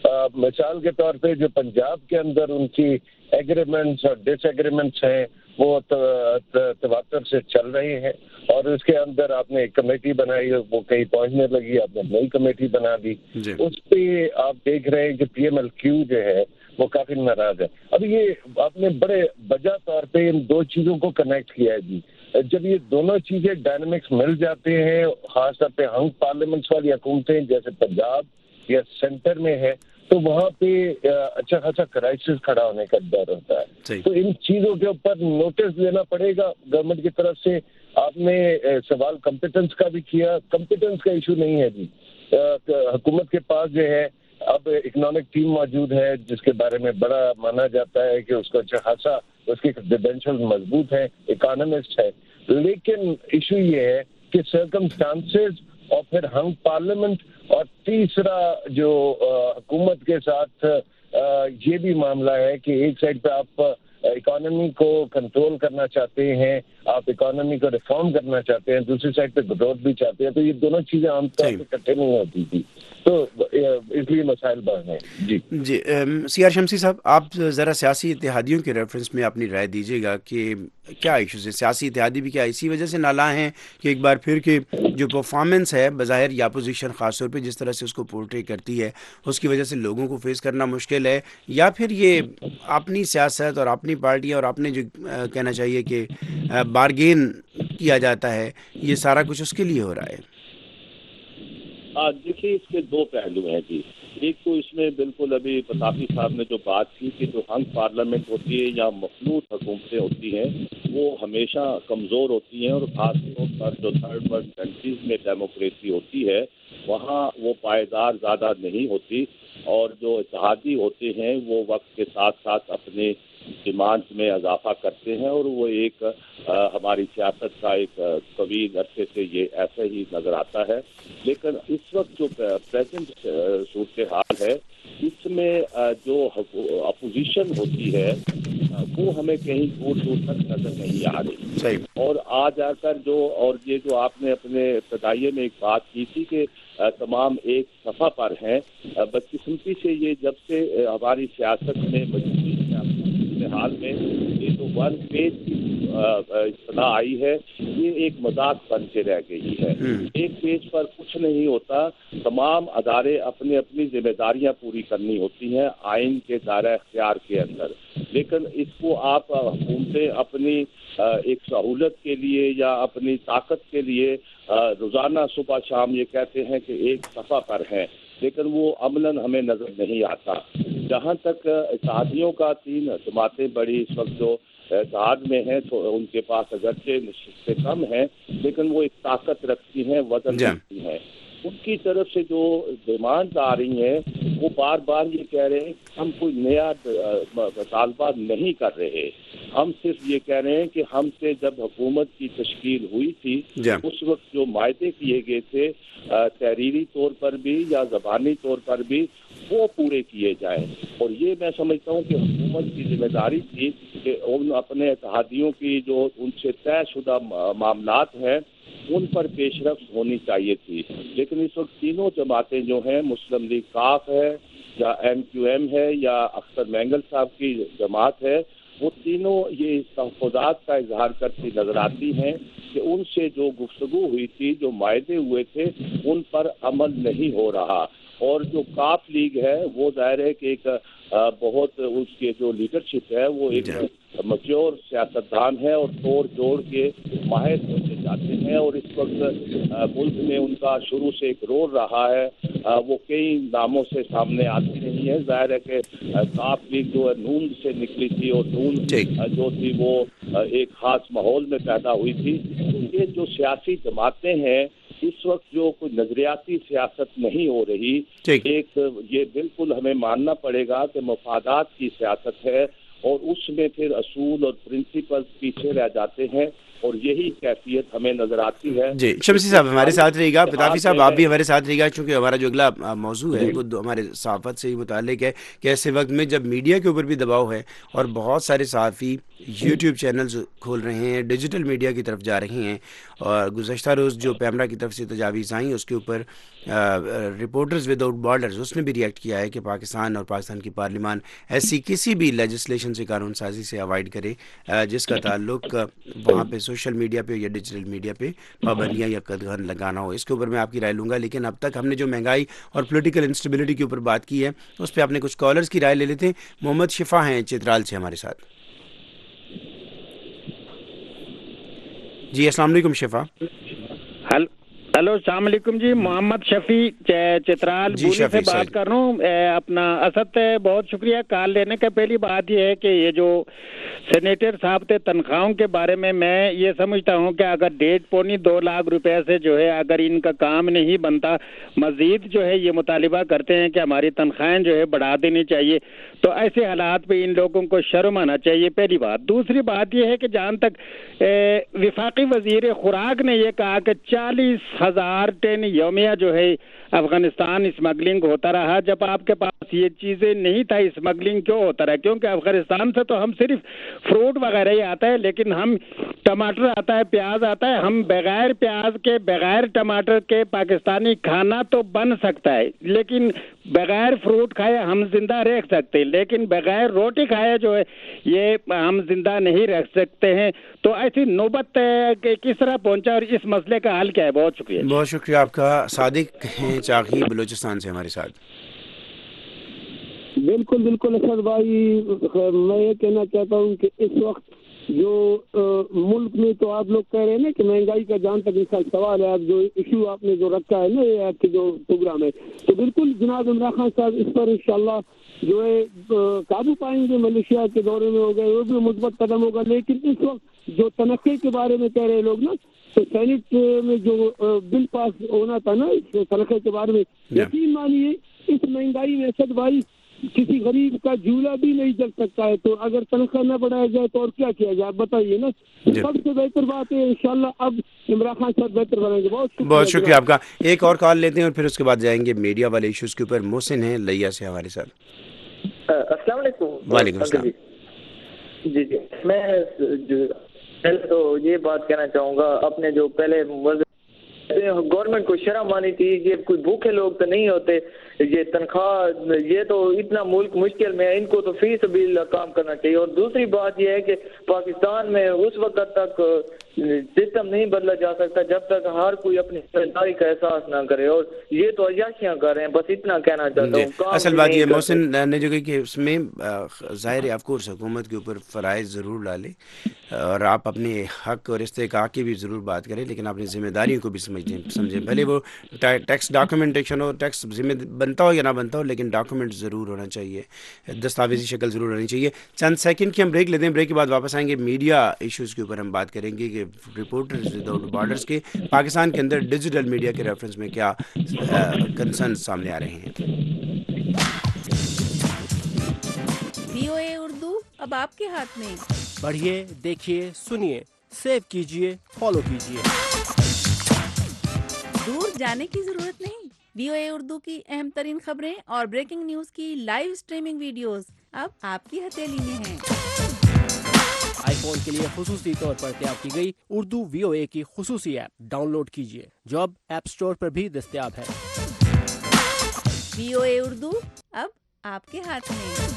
مثال کے طور پہ جو پنجاب کے اندر ان کی ایگریمنٹس اور ڈس ایگریمنٹس ہیں وہ تواتر سے چل رہے ہیں، اور اس کے اندر آپ نے ایک کمیٹی بنائی، وہ کہیں پہنچنے لگی، آپ نے نئی کمیٹی بنا دی، اس پہ آپ دیکھ رہے ہیں کہ پی ایم ایل کیو جو ہے وہ کافی ناراض ہے۔ اب یہ آپ نے بڑے وجہ طور پہ ان دو چیزوں کو کنیکٹ کیا ہے جی۔ جب یہ دونوں چیزیں ڈائنامکس مل جاتے ہیں، خاص طور پہ ہنگ پارلیمنٹس والی حکومتیں جیسے پنجاب یا سینٹر میں ہے، تو وہاں پہ اچھا خاصا کرائسس کھڑا ہونے کا ڈر ہوتا ہے۔ تو ان چیزوں کے اوپر نوٹس لینا پڑے گا گورنمنٹ کی طرف سے۔ آپ نے سوال کمپیٹنس کا بھی کیا، کمپیٹنس کا ایشو نہیں ہے جی، حکومت کے پاس جو ہے اب اکنامک ٹیم موجود ہے جس کے بارے میں بڑا مانا جاتا ہے کہ اس کو اچھا خاصا اس کی کریڈینشیل مضبوط ہے، اکانومسٹ ہے، لیکن ایشو یہ ہے کہ سرکمسٹانسز اور پھر ہم پارلیمنٹ، اور تیسرا جو حکومت کے ساتھ یہ بھی معاملہ ہے کہ ایک سائڈ پہ آپ اکانومی کو کنٹرول کرنا چاہتے ہیں، آپ اکانومی کو ریفارم کرنا چاہتے ہیں، دوسری سائڈ پہ گروتھ بھی چاہتے ہیں، تو یہ دونوں چیزیں عام طور پہ اکٹھے نہیں ہوتی تھی، تو اس لیے مسائل بڑھ ہیں۔ جی جی سی آر شمسی صاحب، آپ ذرا سیاسی اتحادیوں کے ریفرنس میں اپنی رائے دیجیے گا کہ کیا ایشوز ہیں؟ سیاسی اتحادی بھی کیا اسی وجہ سے نالاں ہیں کہ ایک بار پھر کہ جو پرفارمنس ہے بظاہر یا اپوزیشن خاص طور پہ جس طرح سے اس کو پورٹری کرتی ہے اس کی وجہ سے لوگوں کو فیس کرنا مشکل ہے، یا پھر یہ اپنی سیاست اور اپنی پارٹی اور آپ نے جو کہنا چاہیے کہ بارگین کیا جاتا ہے، یہ سارا کچھ اس کے لیے ہو رہا ہے؟ دیکھیے اس کے دو پہلو ہیں جی۔ ایک تو اس میں بالکل ابھی پتافی صاحب نے جو بات کی کہ جو ہنگ پارلیمنٹ ہوتی ہے یا مخلوط حکومتیں ہوتی ہیں وہ ہمیشہ کمزور ہوتی ہیں، اور خاص طور پر جو تھرڈ ورلڈ کنٹریز میں ڈیموکریسی ہوتی ہے وہاں وہ پائیدار زیادہ نہیں ہوتی، اور جو اتحادی ہوتے ہیں وہ وقت کے ساتھ ساتھ اپنے ڈیمانڈ میں اضافہ کرتے ہیں، اور وہ ایک آ, ہماری سیاست کا ایک طویل عرصے سے یہ ایسے ہی نظر آتا ہے۔ لیکن اس وقت جو پریزنٹ صورتحال ہے اس میں آ, جو اپوزیشن ہوتی ہے آ, وہ ہمیں کہیں دور دور تک نظر نہیں آ رہی، اور آ جا کر جو اور یہ جو آپ نے اپنے ابتدائیے میں ایک بات کی تھی کہ آ, تمام ایک صفحہ پر ہیں، بدقسمتی سے یہ جب سے ہماری سیاست میں مجموعی حال میں یہ جو ون پیج کی اصطلاح آئی ہے یہ ایک مذاق بن کے رہ گئی ہے۔ ایک پیج پر کچھ نہیں ہوتا، تمام ادارے اپنی اپنی ذمہ داریاں پوری کرنی ہوتی ہیں آئین کے دائرہ اختیار کے اندر، لیکن اس کو آپ حکومتیں اپنی ایک سہولت کے لیے یا اپنی طاقت کے لیے روزانہ صبح شام یہ کہتے ہیں کہ ایک صفحہ پر ہیں، لیکن وہ عملاً ہمیں نظر نہیں آتا. جہاں تک اتحادیوں کا تین جماعتیں بڑی اس وقت جو اتحاد میں ہیں تو ان کے پاس اگرچہ نشستیں کم ہیں لیکن وہ ایک طاقت رکھتی ہیں, وزن رکھتی ہیں. ان کی طرف سے جو ڈیمانڈ آ رہی ہیں وہ بار بار یہ کہہ رہے ہیں ہم کوئی نیا مطالبہ نہیں کر رہے, ہم صرف یہ کہہ رہے ہیں کہ ہم سے جب حکومت کی تشکیل ہوئی تھی اس وقت جو معاہدے کیے گئے تھے تحریری طور پر بھی یا زبانی طور پر بھی وہ پورے کیے جائیں. اور یہ میں سمجھتا ہوں کہ حکومت کی ذمہ داری تھی کہ ان اپنے اتحادیوں کی جو ان سے طے شدہ معاملات ہیں ان پر پیش رفت ہونی چاہیے تھی. لیکن اس وقت تینوں جماعتیں جو ہیں, مسلم لیگ کاف ہے یا ایم کیو ایم ہے یا اختر مینگل صاحب کی جماعت ہے, وہ تینوں یہ تحفظات کا اظہار کرتی نظر آتی ہیں کہ ان سے جو گفتگو ہوئی تھی, جو معاہدے ہوئے تھے, ان پر عمل نہیں ہو رہا. اور جو کاف لیگ ہے وہ ظاہر ہے کہ ایک بہت اس کے جو لیڈرشپ ہے وہ ایک میچور سیاستدان ہے اور توڑ جوڑ کے ماہر ہوتے جاتے ہیں, اور اس وقت ملک میں ان کا شروع سے ایک رول رہا ہے. وہ کئی ناموں سے سامنے آتی نہیں ہے. ظاہر ہے کہ کاف لیگ جو ہے نون سے نکلی تھی اور نون جو تھی وہ ایک خاص ماحول میں پیدا ہوئی تھی. یہ جو سیاسی جماعتیں ہیں اس وقت جو کوئی نظریاتی سیاست نہیں ہو رہی, ایک یہ بالکل ہمیں ماننا پڑے گا کہ مفادات کی سیاست ہے اور اس میں پھر اصول اور پرنسپل پیچھے رہ جاتے ہیں, اور یہی کیفیت ہمیں نظر آتی ہے. جی شمسی صاحب ہمارے ساتھ رہے گا, پتافی صاحب آپ بھی ہمارے ساتھ رہے گا, چونکہ ہمارا جو اگلا موضوع ہے وہ ہمارے صحافت سے ہی متعلق ہے کہ ایسے وقت میں جب میڈیا کے اوپر بھی دباؤ ہے اور بہت سارے صحافی یوٹیوب چینلز کھول رہے ہیں, ڈیجیٹل میڈیا کی طرف جا رہے ہیں, اور گزشتہ روز جو پیمرا کی طرف سے تجاویز آئیں اس کے اوپر رپورٹرز وداؤٹ بارڈرز اس نے بھی ریئیکٹ کیا ہے کہ پاکستان اور پاکستان کی پارلیمان ایسی کسی بھی لیجسلیشن سے, قانون سازی سے اوائڈ کرے جس کا تعلق وہاں پہ سوشل میڈیا پہ یا ڈیجیٹل میڈیا پہ پابندیاں یا قدغن لگانا ہو. اس کے اوپر میں آپ کی رائے لوں گا, لیکن اب تک ہم نے جو مہنگائی اور پولیٹیکل انسٹیبلٹی کے اوپر بات کی ہے اس پہ آپ نے کچھ کالرز کی رائے لے لیتے ہیں. محمد شفا ہیں چترال سے ہمارے ساتھ. جی السلام علیکم شفا. ہلو السلام علیکم جی, محمد شفیع چترال جی بولی سے بات کر رہا ہوں. اپنا اسد بہت شکریہ کال لینے کا. پہلی بات یہ ہے کہ یہ جو سینیٹر صاحب تھے تنخواہوں کے بارے میں میں یہ سمجھتا ہوں کہ اگر ڈیڑھ پونی دو لاکھ روپے سے جو ہے اگر ان کا کام نہیں بنتا, مزید جو ہے یہ مطالبہ کرتے ہیں کہ ہماری تنخواہیں جو ہے بڑھا دینی چاہیے, تو ایسے حالات پہ ان لوگوں کو شرم آنا چاہیے, پہلی بات. دوسری بات یہ ہے کہ جہاں تک وفاقی وزیر خوراک نے یہ کہا کہ چالیس ہزار ٹن یومیہ جو ہے افغانستان اسمگلنگ ہوتا رہا, جب آپ کے پاس یہ چیزیں نہیں تھا اسمگلنگ کیوں ہوتا رہا؟ کیونکہ افغانستان سے تو ہم صرف فروٹ وغیرہ ہی آتا ہے, لیکن ہم ٹماٹر آتا ہے, پیاز آتا ہے, ہم بغیر پیاز کے بغیر ٹماٹر کے پاکستانی کھانا تو بن سکتا ہے, لیکن بغیر فروٹ کھائے ہم زندہ رہ سکتے, لیکن بغیر روٹی کھائے جو ہے یہ ہم زندہ نہیں رہ سکتے ہیں. تو ایسی نوبت کس طرح پہنچا اور اس مسئلے کا حل کیا ہے؟ بہت شکریہ. بہت شکریہ آپ کا. صادق ہیں چاغی بلوچستان سے ہمارے ساتھ. بالکل بالکل اسد بھائی, میں یہ کہنا چاہتا ہوں کہ اس وقت جو ملک میں تو آپ لوگ کہہ رہے ہیں نا کہ مہنگائی کا جان تک اس کا سوال ہے, اب جو ایشو آپ نے جو رکھا ہے نا یہ آپ کے جو پروگرام ہے, تو بالکل جناب عمران خان صاحب اس پر انشاءاللہ جو ہے قابو پائیں گے. ملیشیا کے دورے میں ہو گئے وہ بھی مثبت قدم ہوگا, لیکن اس وقت جو تنخواہ کے بارے میں کہہ رہے لوگ نا, تو سینٹ میں جو بل پاس ہونا تھا نا اس تنخواہ کے بارے میں, یقین مانیے اس مہنگائی میں اسد بھائی کسی غریب کا جھولا بھی نہیں جل سکتا ہے. تو اگر تنخواہ نہ بڑھایا جائے تو اور کیا کیا جائے آپ بتائیے نا. سب سے بہتر بات ہے انشاءاللہ اب عمران خان صاحب بہتر بنائیں گے. بہت بہت شکریہ آپ کا. ایک اور کال لیتے ہیں اور پھر اس کے بعد جائیں گے میڈیا والے ایشوز کے اوپر. محسن ہیں لیا سے ہمارے ساتھ. السلام علیکم. وعلیکم السلام. جی جی میں پہلے تو یہ بات کہنا چاہوں گا, اپنے جو پہلے گورنمنٹ کو شرم آنی تھی, یہ کوئی بھوکے لوگ تو نہیں ہوتے, یہ تنخواہ یہ تو اتنا ملک مشکل میں ہے, ان کو تو فی سبیل اللہ کام کرنا چاہیے. اور دوسری بات یہ ہے کہ پاکستان میں اس وقت تک سسٹم نہیں بدلا جا سکتا جب تک ہر کوئی اپنی ذمہ داری کا احساس نہ کرے، اور یہ تو عیاشیاں کر رہے ہیں، بس اتنا کہنا چاہتا ہوں. کام اصل بھی بات نہیں یہ کرتے. محسن نے جو کہی کہ اس میں ظاہر ہے آف کورس حکومت کے اوپر فرائض ضرور ڈالے اور آپ اپنے حق اور استحقاق کی بھی ضرور بات کریں، لیکن اپنی ذمہ داریوں کو بھی سمجھیں سمجھیں بھلے وہ ٹیکس ڈاکومنٹیشن ہو، ٹیکس ذمہ بنتا ہو یا نہ بنتا ہو، لیکن ڈاکومنٹ ضرور ہونا چاہیے، دستاویزی شکل ضرور ہونی چاہیے. چند سیکنڈ کی ہم بریک لیتے ہیں، بریک کے بعد واپس آئیں گے. میڈیا ایشوز کے اوپر ہم بات کریں گے کہ رپورٹرز وداؤٹ بارڈرز کے پاکستان کے اندر ڈیجیٹل میڈیا کے ریفرنس میں کیا کنسرن سامنے آ رہے ہیں. وی او اے اردو اب آپ کے ہاتھ میں. پڑھیے، دیکھیے، سنیے، سیو کیجیے، فالو کیجیے. دور جانے کی ضرورت نہیں. وی او اے اردو کی اہم ترین خبریں اور بریکنگ نیوز کی لائیو اسٹریمنگ ویڈیوز اب آپ کی ہتھیلی میں ہیں. آئی فون کے لیے خصوصی طور پر تیار کی گئی اردو وی او اے کی خصوصی ایپ ڈاؤن لوڈ کیجیے، جو اب ایپ اسٹور پر بھی دستیاب ہے. وی او اے اردو اب آپ کے ہاتھ میں.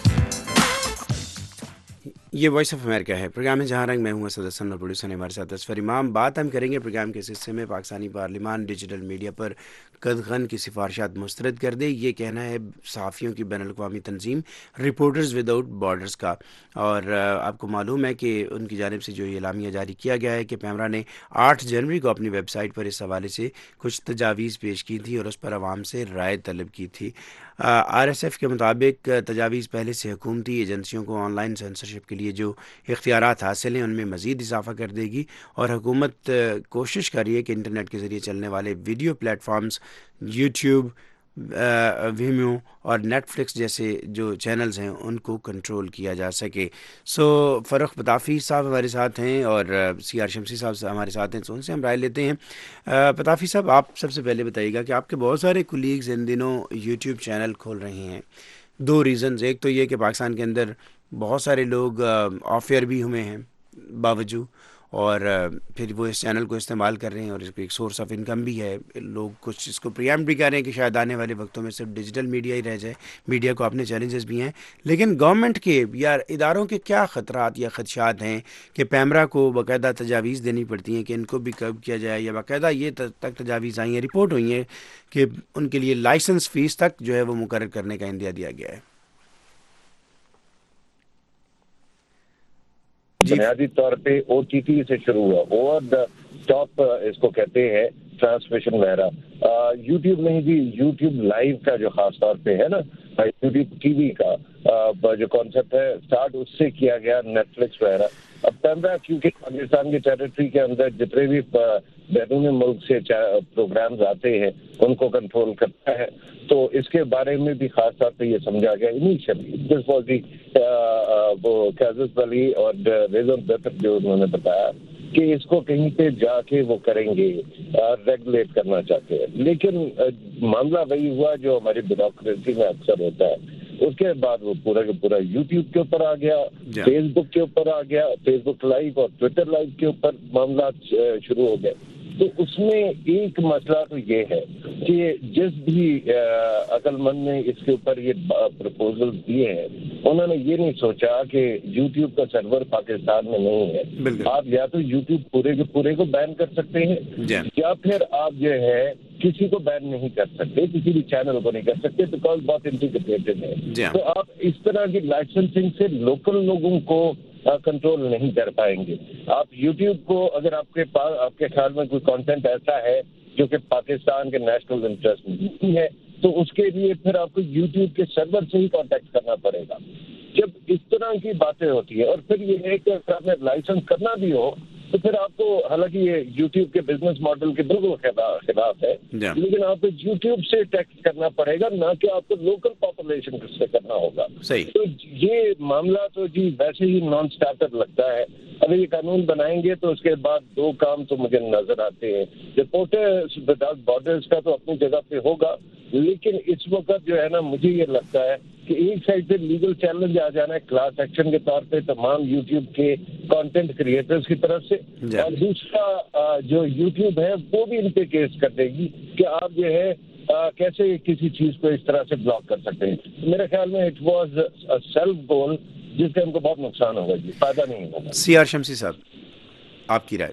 یہ وائس آف امریکہ ہے، پروگرام ہے جہاں رنگ. میں ہوں اسد حسن اور پروڈیوسر ہمارے ساتھ اسفر امام. بات ہم کریں گے پروگرام کے اس حصے میں پاکستانی پارلیمان ڈیجیٹل میڈیا پر قدغن کی سفارشات مسترد کر دے، یہ کہنا ہے صحافیوں کی بین الاقوامی تنظیم رپورٹرز وداؤٹ بارڈرز کا. اور آپ کو معلوم ہے کہ ان کی جانب سے جو یہ اعلامیہ جاری کیا گیا ہے کہ پیمرا نے آٹھ جنوری کو اپنی ویب سائٹ پر اس حوالے سے کچھ تجاویز پیش کی تھی اور اس پر عوام سے رائے طلب کی تھی. آر ایس ایف کے مطابق تجاویز پہلے سے حکومتی ایجنسیوں کو آن لائن سینسرشپ کے لیے جو اختیارات حاصل ہیں ان میں مزید اضافہ کر دے گی، اور حکومت کوشش کر رہی ہے کہ انٹرنیٹ کے ذریعے چلنے والے video platforms YouTube, Vimeo اور نیٹ فلکس جیسے جو چینلز ہیں ان کو کنٹرول کیا جا سکے. سو فرخ پتافی صاحب ہمارے ساتھ ہیں اور سی آر شمسی صاحب ہمارے ساتھ ہیں، تو ان سے ہم رائے لیتے ہیں. پتافی صاحب، آپ سب سے پہلے بتائیے گا کہ آپ کے بہت سارے کولیگز ان دنوں یوٹیوب چینل کھول رہے ہیں. دو ریزنز، ایک تو یہ کہ پاکستان کے اندر بہت سارے لوگ آف ایئر بھی ہوئے ہیں باوجود، اور پھر وہ اس چینل کو استعمال کر رہے ہیں اور اس کو ایک سورس آف انکم بھی ہے. لوگ کچھ اس کو پریمپٹ بھی کر رہے ہیں کہ شاید آنے والے وقتوں میں صرف ڈیجیٹل میڈیا ہی رہ جائے. میڈیا کو اپنے چیلنجز بھی ہیں، لیکن گورنمنٹ کے یا اداروں کے کیا خطرات یا خدشات ہیں کہ پیمرا کو باقاعدہ تجاویز دینی پڑتی ہیں کہ ان کو بھی کب کیا جائے، یا باقاعدہ یہ تک تجاویز آئی ہیں، رپورٹ ہوئی ہیں کہ ان کے لیے لائسنس فیس تک جو ہے وہ مقرر کرنے کا اندیا دیا گیا ہے. بنیادی طور پہ او ٹی ٹی سے شروع ہوا، اوور دا ٹاپ اس کو کہتے ہیں ٹرانسمیشن وغیرہ. یوٹیوب نہیں بھی، یوٹیوب لائیو کا جو خاص طور پہ ہے نا، یوٹیوب ٹی وی کا جو کانسیپٹ ہے اسٹارٹ اس سے کیا گیا، نیٹ فلکس وغیرہ. اب پیمرا کیونکہ پاکستان کی ٹیریٹری کے اندر جتنے بھی بیرون ملک سے پروگرامز آتے ہیں ان کو کنٹرول کرتا ہے، تو اس کے بارے میں بھی خاص طور پہ یہ سمجھا گیا انیشلی وہ کیزس علی اور ریزن بہتر جو انہوں نے بتایا کہ اس کو کہیں پہ جا کے وہ کریں گے، ریگولیٹ کرنا چاہتے ہیں. لیکن معاملہ وہی ہوا جو ہماری بیوروکریسی میں اکثر ہوتا ہے. اس کے بعد وہ پورا کا پورا یوٹیوب کے اوپر آ گیا، فیس بک کے اوپر آ گیا، فیس بک لائیو اور ٹویٹر لائیو کے اوپر معاملات شروع ہو گئے. تو اس میں ایک مسئلہ تو یہ ہے کہ جس بھی عقل مند نے اس کے اوپر یہ پرپوزل دیے ہیں انہوں نے یہ نہیں سوچا کہ یوٹیوب کا سرور پاکستان میں نہیں ہے. آپ یا تو یوٹیوب پورے کے پورے کو بین کر سکتے ہیں یا پھر آپ جو ہے کسی کو بین نہیں کر سکتے، کسی بھی چینل کو نہیں کر سکتے، بیکاز بہت انٹیگریٹڈ ہے. تو آپ اس طرح کی لائسنسنگ سے لوکل لوگوں کو کنٹرول نہیں کر پائیں گے. آپ یوٹیوب کو اگر آپ کے پاس آپ کے خیال میں کوئی کانٹینٹ ایسا ہے جو کہ پاکستان کے نیشنل انٹرسٹ نہیں ہے تو اس کے لیے پھر آپ کو یوٹیوب کے سرور سے ہی کانٹیکٹ کرنا پڑے گا. جب اس طرح کی باتیں ہوتی ہیں اور پھر یہ ہے کہ اگر آپ نے لائسنس کرنا بھی ہو تو پھر آپ کو، حالانکہ یہ یوٹیوب کے بزنس ماڈل کے بالکل خلاف ہے، لیکن آپ کو یوٹیوب سے ٹیکس کرنا پڑے گا، نہ کہ آپ کو لوکل پاپولیشن سے کرنا ہوگا. تو یہ معاملہ تو جی ویسے ہی نان اسٹارٹر لگتا ہے. اگر یہ قانون بنائیں گے تو اس کے بعد دو کام تو مجھے نظر آتے ہیں. رپورٹرز وداؤٹ بارڈرز کا تو اپنی جگہ پہ ہوگا، لیکن اس وقت جو ہے نا مجھے یہ لگتا ہے کہ ایک سائڈ سے لیگل چیلنج آ جانا ہے کلاس ایکشن کے طور پہ تمام یوٹیوب کے کانٹینٹ کریٹرز کی طرف سے، اور دوسرا جو یوٹیوب ہے وہ بھی ان پہ کیس کر دے گی کہ آپ جو ہے کیسے کسی چیز کو اس طرح سے بلاک کر سکتے ہیں. میرے خیال میں اٹ واز سیلف گول جس کا ان کو بہت نقصان ہوگا، جی فائدہ نہیں ہوگا. سی آر شمسی صاحب، آپ کی رائے؟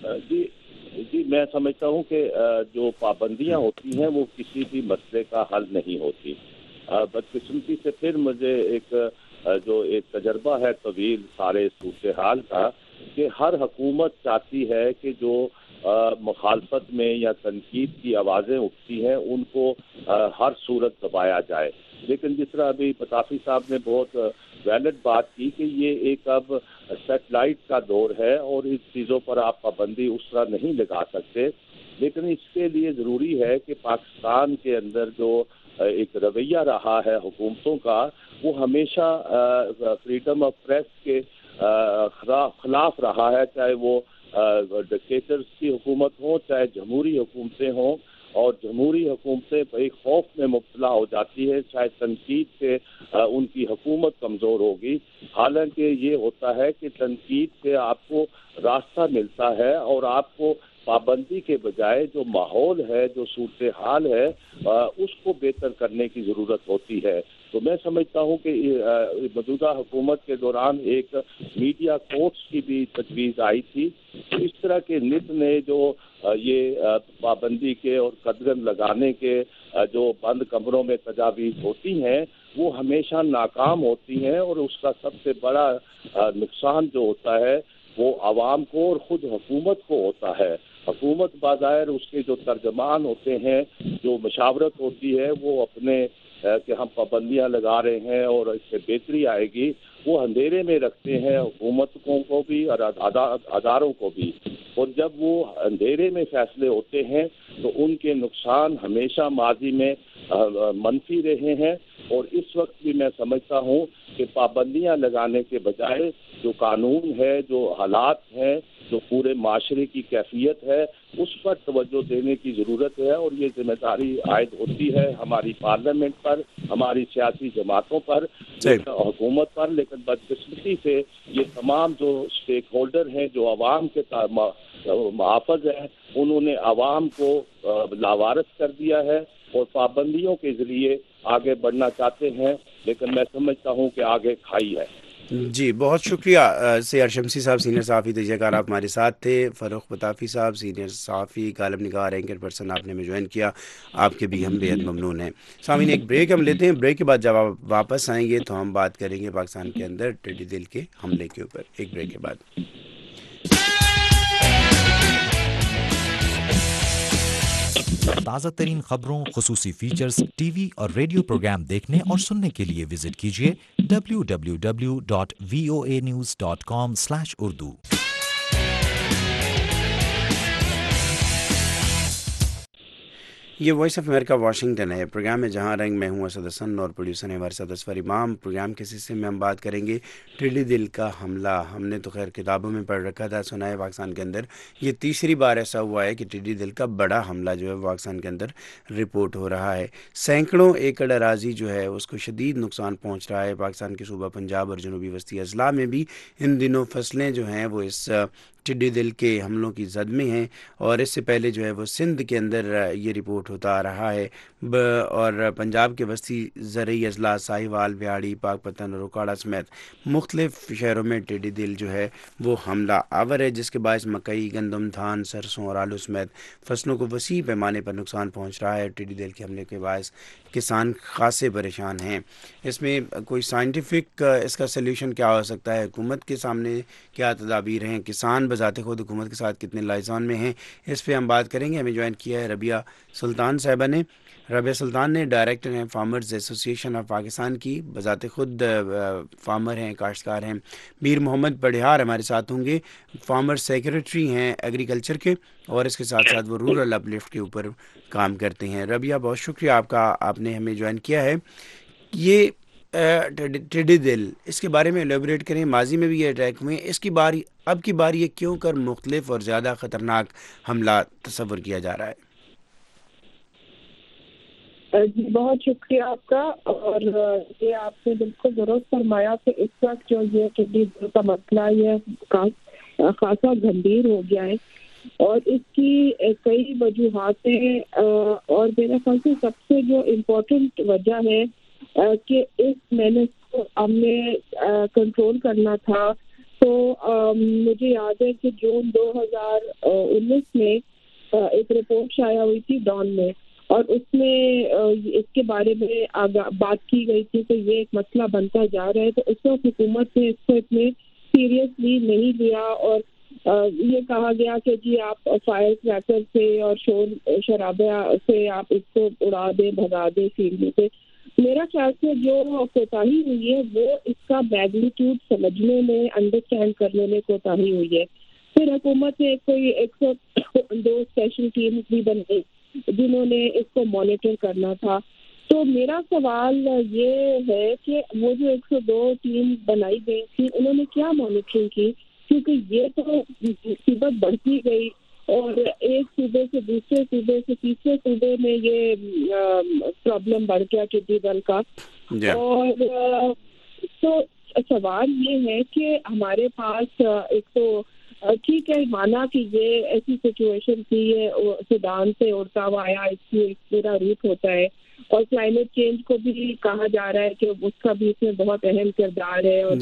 جی جی میں سمجھتا ہوں کہ جو پابندیاں ہوتی ہیں وہ کسی بھی مسئلے کا حل نہیں ہوتی. بدقسمتی سے پھر مجھے ایک جو ایک تجربہ ہے طویل سارے صورتحال کا کہ ہر حکومت چاہتی ہے کہ جو مخالفت میں یا تنقید کی آوازیں اٹھتی ہیں ان کو ہر صورت دبایا جائے. لیکن جس طرح ابھی پتافی صاحب نے بہت ویلڈ بات کی کہ یہ ایک اب سیٹلائٹ کا دور ہے اور اس چیزوں پر آپ پابندی اس طرح نہیں لگا سکتے. لیکن اس کے لیے ضروری ہے کہ پاکستان کے اندر جو ایک رویہ رہا ہے حکومتوں کا وہ ہمیشہ فریڈم آف پریس کے خلاف رہا ہے, چاہے وہ ڈکٹیٹرز کی حکومت ہو چاہے جمہوری حکومتیں ہوں. اور جمہوری حکومتیں بڑی خوف میں مبتلا ہو جاتی ہے شاید تنقید سے ان کی حکومت کمزور ہوگی. حالانکہ یہ ہوتا ہے کہ تنقید سے آپ کو راستہ ملتا ہے اور آپ کو پابندی کے بجائے جو ماحول ہے جو صورتحال ہے اس کو بہتر کرنے کی ضرورت ہوتی ہے. تو میں سمجھتا ہوں کہ موجودہ حکومت کے دوران ایک میڈیا کورٹس کی بھی تجویز آئی تھی. اس طرح کے نت نے جو یہ پابندی کے اور قدغن لگانے کے جو بند کمروں میں تجاویز ہوتی ہیں وہ ہمیشہ ناکام ہوتی ہیں اور اس کا سب سے بڑا نقصان جو ہوتا ہے وہ عوام کو اور خود حکومت کو ہوتا ہے. حکومت بظاہر اس کے جو ترجمان ہوتے ہیں جو مشاورت ہوتی ہے وہ اپنے کہ ہم پابندیاں لگا رہے ہیں اور اس سے بہتری آئے گی وہ اندھیرے میں رکھتے ہیں حکومتوں کو بھی اور اداروں کو بھی. اور جب وہ اندھیرے میں فیصلے ہوتے ہیں تو ان کے نقصان ہمیشہ ماضی میں منفی رہے ہیں. اور اس وقت بھی میں سمجھتا ہوں کہ پابندیاں لگانے کے بجائے جو قانون ہے جو حالات ہیں جو پورے معاشرے کی کیفیت ہے اس پر توجہ دینے کی ضرورت ہے. اور یہ ذمہ داری عائد ہوتی ہے ہماری پارلیمنٹ پر ہماری سیاسی جماعتوں پر حکومت پر. لیکن بدقسمتی سے یہ تمام جو اسٹیک ہولڈر ہیں جو عوام کے محافظ ہیں انہوں نے عوام کو لاوارث کر دیا ہے اور پابندیوں کے ذریعے آگے بڑھنا چاہتے ہیں. لیکن میں سمجھتا ہوں کہ آگے کھائی ہے. جی بہت شکریہ سیار شمسی صاحب سینئر صحافی تجزیہ کار آپ ہمارے ساتھ تھے. فروخ پتافی صاحب سینئر صحافی کالم نگار اینکر پرسن آپ نے ہمیں جوائن کیا, آپ کے بھی ہم بے حد ممنون ہیں. سامعین ایک بریک ہم لیتے ہیں, بریک کے بعد جب آپ واپس آئیں گے تو ہم بات کریں گے پاکستان کے اندر ٹیڈی دل کے حملے کے اوپر. ایک بریک کے بعد تازہ ترین خبروں, خصوصی فیچرز, ٹی وی اور ریڈیو پروگرام دیکھنے اور سننے کے لیے وزٹ کیجیے W W W dot V O A news dot com slash Urdu. یہ وائس آف امریکہ واشنگٹن ہے. پروگرام میں جہاں رنگ میں ہوں اسد حسن اور پروڈیوسر ہیں ہمارے ساتھ اسفر امام. پروگرام کے سلسلے میں ہم بات کریں گے ٹیڈی دل کا حملہ. ہم نے تو خیر کتابوں میں پڑھ رکھا تھا, سنا ہے پاکستان کے اندر یہ تیسری بار ایسا ہوا ہے کہ ٹیڈی دل کا بڑا حملہ جو ہے پاکستان کے اندر رپورٹ ہو رہا ہے. سینکڑوں ایکڑ اراضی جو ہے اس کو شدید نقصان پہنچ رہا ہے. پاکستان کے صوبہ پنجاب اور جنوبی وسطی اضلاع میں بھی ان دنوں فصلیں جو ہیں وہ اس ٹڈی دل کے حملوں کی زد میں ہیں. اور اس سے پہلے جو ہے وہ سندھ کے اندر یہ رپورٹ ہوتا آ رہا ہے اور پنجاب کے وسطی زرعی اضلاع ساہیوال, بہاڑی, پاک پتن اور اکاڑا سمیت مختلف شہروں میں ٹڈی دل جو ہے وہ حملہ آور ہے, جس کے باعث مکئی, گندم, دھان, سرسوں اور آلو سمیت فصلوں کو وسیع پیمانے پر نقصان پہنچ رہا ہے. ٹڈی دل کے حملے کے باعث کسان خاصے پریشان ہیں. اس میں کوئی سائنٹیفک اس کا سلیوشن کیا ہو سکتا ہے, حکومت کے سامنے کیا تدابیر ہیں, کسان بذات خود حکومت کے ساتھ کتنے لائزان میں ہیں, اس پہ ہم بات کریں گے. ہمیں جوائن کیا ہے ربیہ سلطان صاحبہ نے. ربیہ سلطان نے ڈائریکٹر ہیں فارمرز ایسوسی ایشن آف پاکستان کی, بذات خود فارمر ہیں, کاشتکار ہیں. میر محمد پڑھیار ہمارے ساتھ ہوں گے, فارمر سیکریٹری ہیں ایگریکلچر کے, اور اس کے ساتھ ساتھ وہ رورل اپ لفٹ کے اوپر کام کرتے ہیں. ربیہ بہت شکریہ آپ کا, آپ نے ہمیں جوائن کیا ہے. یہ ٹڈی دل اس کے بارے میں ایلیبوریٹ کریں. ماضی میں بھی یہ اٹیک ہوئے, اس کی باری اب کی بار یہ کیوں کر مختلف اور زیادہ خطرناک حملہ تصور کیا جا رہا ہے؟ جی بہت شکریہ آپ کا. اور یہ آپ نے بالکل درست فرمایا کہ اس وقت جو یہ ٹڈی دل کا مسئلہ یہ خاصا گمبھیر ہو گیا ہے اور اس کی کئی وجوہات ہیں. اور میرے خیال سے سب سے جو امپورٹنٹ وجہ ہے کہ اس مینس کو ہم نے کنٹرول کرنا تھا تو مجھے یاد ہے کہ جون دو ہزار انیس میں ایک رپورٹ شائع ہوئی تھی ڈان میں، اور اس میں اس کے بارے میں بات کی گئی تھی کہ یہ ایک مسئلہ بنتا جا رہا ہے. تو اس وقت حکومت نے اس کو اتنے سیریسلی نہیں لیا اور یہ کہا گیا کہ جی آپ فائر کریکر سے اور شور شرابہ سے آپ اس کو اڑا دیں، بھگا دیں فیلڈ سے. میرا خیال سے جو کوتاہی ہوئی ہے وہ اس کا میگنیٹیوڈ سمجھنے میں، انڈرسٹینڈ کرنے میں کوتاہی ہوئی ہے. پھر حکومت نے کوئی ایک سو دو اسپیشل ٹیمز بھی بنائی جنہوں نے اس کو مانیٹر کرنا تھا. تو میرا سوال یہ ہے کہ وہ جو ایک سو دو ٹیم بنائی گئی تھی انہوں نے کیا مانیٹرنگ کی؟ کیونکہ یہ تو مصیبت بڑھتی گئی اور ایک صوبے سے دوسرے صوبے سے تیسرے صوبے میں یہ پرابلم بڑھ گیا ٹڈی دل کا. اور تو سوال یہ ہے کہ ہمارے پاس ایک تو ٹھیک ہے مانا کہ یہ ایسی سچویشن تھی، یہ سودان سے اڑتا ہوا آیا، اس کی ایک پورا روٹ ہوتا ہے، اور کلائمیٹ چینج کو بھی کہا جا رہا ہے کہ اس کا بھی اس میں بہت اہم کردار ہے، اور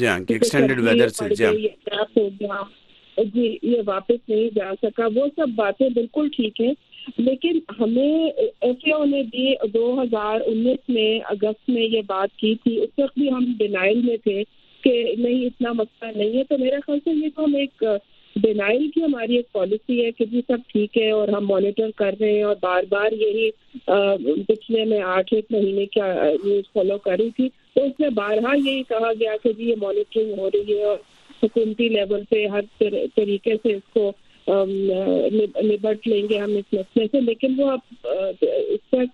جی یہ واپس نہیں جا سکا. وہ سب باتیں بالکل ٹھیک ہیں، لیکن ہمیں ایف اے او نے بھی دو ہزار انیس میں اگست میں یہ بات کی تھی. اس وقت بھی ہم ڈینائل میں تھے کہ نہیں اتنا مسئلہ نہیں ہے. تو میرا خیال سے یہ تو ہم ایک ڈینائل کی ہماری ایک پالیسی ہے کہ جی سب ٹھیک ہے اور ہم مانیٹر کر رہے ہیں، اور بار بار یہی پچھلے میں آٹھ ایک مہینے کیا نیوز فالو کر رہی تھی. تو اس میں بارہا یہی کہا گیا کہ جی یہ مانیٹرنگ ہو رہی ہے اور حکومتی لیول پہ ہر طریقے سے اس کو نبٹ لیں گے ہم اس مسئلے سے. لیکن وہ اب اس پر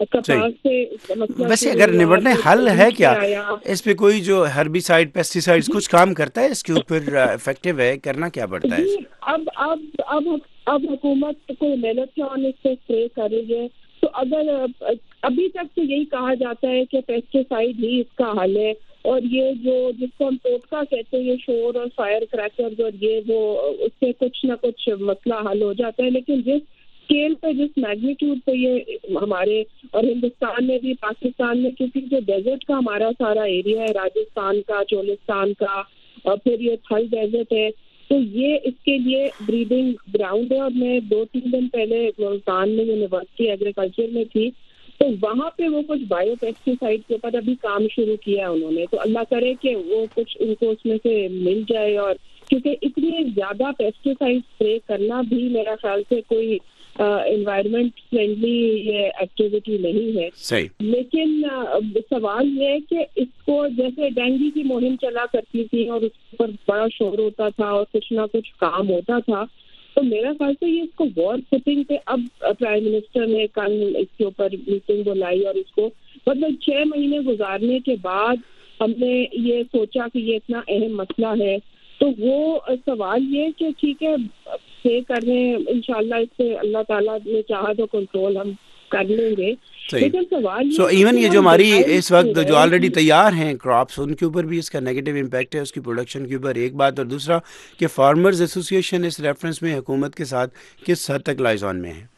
ویسے اگر نبٹنے حل ہے کیا اس پہ؟ کوئی جو ہربیسائڈ پیسٹی سائڈز کچھ کام کرتا ہے اس کے اوپر افیکٹو ہے؟ کرنا کیا پڑتا ہے؟ اب اب اب اب حکومت کوئی میلتھیون اس پہ اسپرے کر رہی ہے. تو اگر ابھی تک تو یہی کہا جاتا ہے کہ پیسٹی سائڈ ہی اس کا حل ہے، اور یہ جو جس کو ہم ٹوٹکا کہتے ہیں یہ شور اور فائر کریکر اور یہ وہ اس سے کچھ نہ کچھ مسئلہ حل ہو جاتا ہے. لیکن جس اسکیل پہ جس میگنیٹیوڈ پہ یہ ہمارے اور ہندوستان میں بھی پاکستان میں، کیونکہ جو ڈیزرٹ کا ہمارا سارا ایریا ہے راجستھان کا، چولستان کا، اور پھر یہ تھل ڈیزرٹ ہے، تو یہ اس کے لیے بریڈنگ گراؤنڈ ہے. اور میں دو تین دن پہلے ملتان میں یونیورسٹی ایگریکلچر میں تھی، تو وہاں پہ وہ کچھ بایو پیسٹی سائڈ کے اوپر ابھی کام شروع کیا انہوں نے. تو اللہ کرے کہ وہ کچھ ان کو اس میں سے مل جائے، اور کیونکہ اتنی زیادہ پیسٹی سائڈ اسپرے کرنا بھی میرا خیال سے کوئی انوائرمنٹ فرینڈلی یہ ایکٹیویٹی نہیں ہے. صحیح. لیکن سوال یہ ہے کہ اس کو جیسے ڈینگی کی مہم چلا کرتی تھی اور اس پر بڑا شور ہوتا تھا اور کچھ نہ کچھ کام ہوتا تھا، تو میرا خیال سے یہ اس کو وار فوٹنگ پہ اب پرائم منسٹر نے کل اس کے اوپر میٹنگ بلائی، اور اس کو مطلب چھ مہینے گزارنے کے بعد ہم نے یہ سوچا کہ یہ اتنا اہم مسئلہ ہے. تو وہ سوال یہ کہ ٹھیک ہے پے کر رہے ہیں، انشاءاللہ اس سے اللہ تعالیٰ نے چاہا تو کنٹرول ہم کر لیں گے. لیکن سوال سو ایون یہ جو ہماری اس وقت جو آلریڈی تیار ہیں کراپس، ان کے اوپر بھی اس کا نیگیٹو امپیکٹ ہے، اس کی پروڈکشن کے اوپر، ایک بات. اور دوسرا کہ فارمرز ایسوسی ایشن اس ریفرنس میں حکومت کے ساتھ کس حد تک لائزون میں ہے؟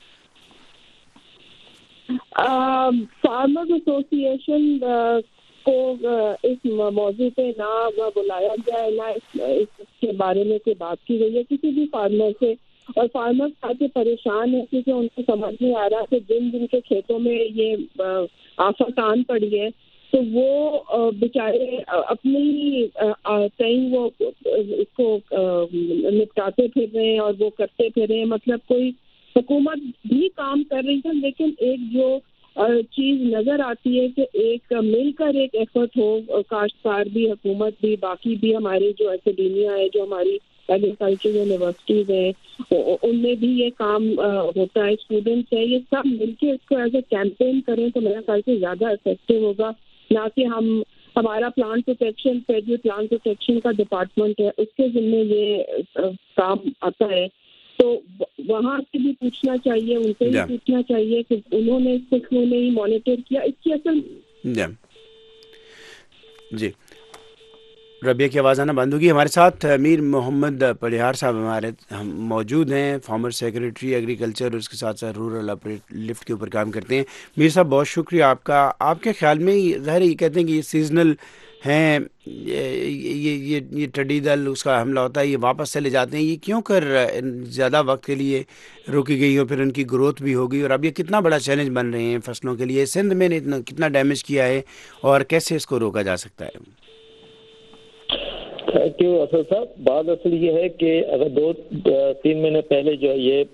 فارمرز ایسوسی ایشن کو اس موضوع پہ نہ بلایا گیا، نہ اس کے بارے میں کوئی بات کی گئی ہے کسی بھی فارمر سے. اور فارمر کافی پریشان ہے کیونکہ ان کو سمجھ نہیں آ رہا کہ جن جن کے کھیتوں میں یہ آفت آن پڑی ہے تو وہ بیچارے اپنی کہیں وہ اس کو نپٹاتے پھر رہے ہیں اور وہ کرتے پھر رہے ہیں. مطلب کوئی حکومت بھی کام کر رہی ہے، لیکن ایک جو چیز نظر آتی ہے کہ ایک مل کر ایک ایفرٹ ہو، کاشتکار بھی، حکومت بھی، باقی بھی ہماری جو اکیڈیمیا ہے، جو ہماری ایگریکلچر یونیورسٹیز ہیں، ان میں بھی یہ کام ہوتا ہے، اسٹوڈنٹس ہیں، یہ سب مل کے اس کو ایز اے کیمپین کریں تو میرا خیال سے زیادہ افیکٹو ہوگا. نہ کہ ہم ہمارا plant protection federal plant protection کا ڈپارٹمنٹ ہے، اس کے ذمہ یہ کام آتا ہے. تو وہاں سے بھی پوچھنا چاہیے، ان سے بھی پوچھنا چاہیے کہ انہوں نے اس کو کیوں نہیں مانیٹر کیا. اس کی اصل جی ربیہ کی آواز آنا بند ہوگی. ہمارے ساتھ امیر محمد پڑیہار صاحب ہمارے ہم موجود ہیں، فارمر سیکریٹری ایگریکلچر، اور اس کے ساتھ ساتھ رورل آپریٹ لفٹ کے اوپر کام کرتے ہیں. میر صاحب بہت شکریہ آپ کا. آپ کے خیال میں ظاہر یہ کہتے ہیں کہ یہ سیزنل ہیں یہ یہ یہ ٹڈی دل اس کا حملہ ہوتا ہے، یہ واپس چلے جاتے ہیں، یہ کیوں کر زیادہ وقت کے لیے روکی گئی ہو، پھر ان کی گروتھ بھی ہوگی، اور اب یہ کتنا بڑا چیلنج بن رہے ہیں فصلوں کے لیے؟ سندھ میں نے اتنا کتنا ڈیمیج کیا ہے اور کیسے اس کو روکا جا سکتا ہے؟ تھینک یو اسد صاحب. بات اصل یہ ہے کہ اگر دو تین مہینے پہلے جو ہے یہ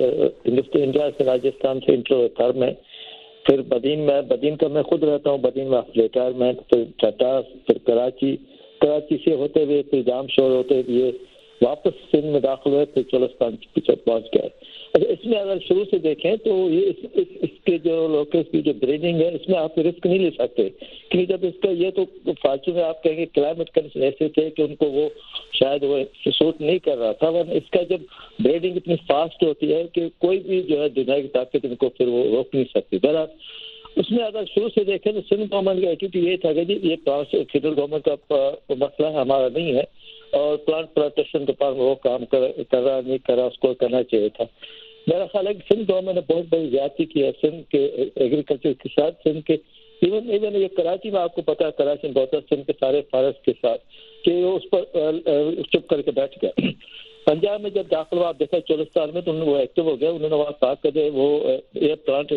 انڈیا سے راجستھان سے انٹرو تھر میں، پھر بدین میں بدین کا میں خود رہتا ہوں، بدین میں ریٹائرمنٹ، پھر ٹٹا، پھر کراچی، کراچی سے ہوتے ہوئے پھر جام شور ہوتے ہوئے واپس سندھ میں داخل ہوئے، پھر چولستان پہنچ گئے. اچھا، اس میں اگر شروع سے دیکھیں تو یہ اس, اس, اس کے جو لوکلس کی جو بریڈنگ ہے اس میں آپ رسک نہیں لے سکتے، کیونکہ جب اس کا یہ تو فالتو میں آپ کہیں گے کلائمیٹ کنڈیشن ایسے تھے کہ ان کو وہ شاید وہ سوٹ نہیں کر رہا تھا، ورنہ اس کا جب بریڈنگ اتنی فاسٹ ہوتی ہے کہ کوئی بھی جو ہے دنیا کی طاقت ان کو پھر وہ روک نہیں سکتی. بہرحال اس میں اگر شروع سے دیکھیں تو سندھ گورنمنٹ کا ایٹیٹیوڈ یہ تھا کہ جی یہ فیڈرل گورنمنٹ کا مسئلہ ہمارا نہیں ہے، اور پلانٹ پروٹیکشن ڈپارٹمنٹ وہ کام کر رہا نہیں کر رہا، اس کو کرنا چاہیے تھا. میرا خیال ہے کہ سندھ گورنمنٹ نے بہت بڑی زیادتی کی ہے سندھ کے ایگریکلچر کے ساتھ، سندھ کے ایون ایون یہ کراچی میں آپ کو پتا ہے کراچی میں بہت سندھ کے سارے فارسٹ کے ساتھ کہ وہ اس پر چپ کر کے بیٹھ گئے. پنجاب میں جب داخل ہوا آپ دیکھا چولستان میں تو انہوں نے وہ ایکٹیو ہو گیا، انہوں نے وہاں کہا کہ وہ ایئر پلانٹ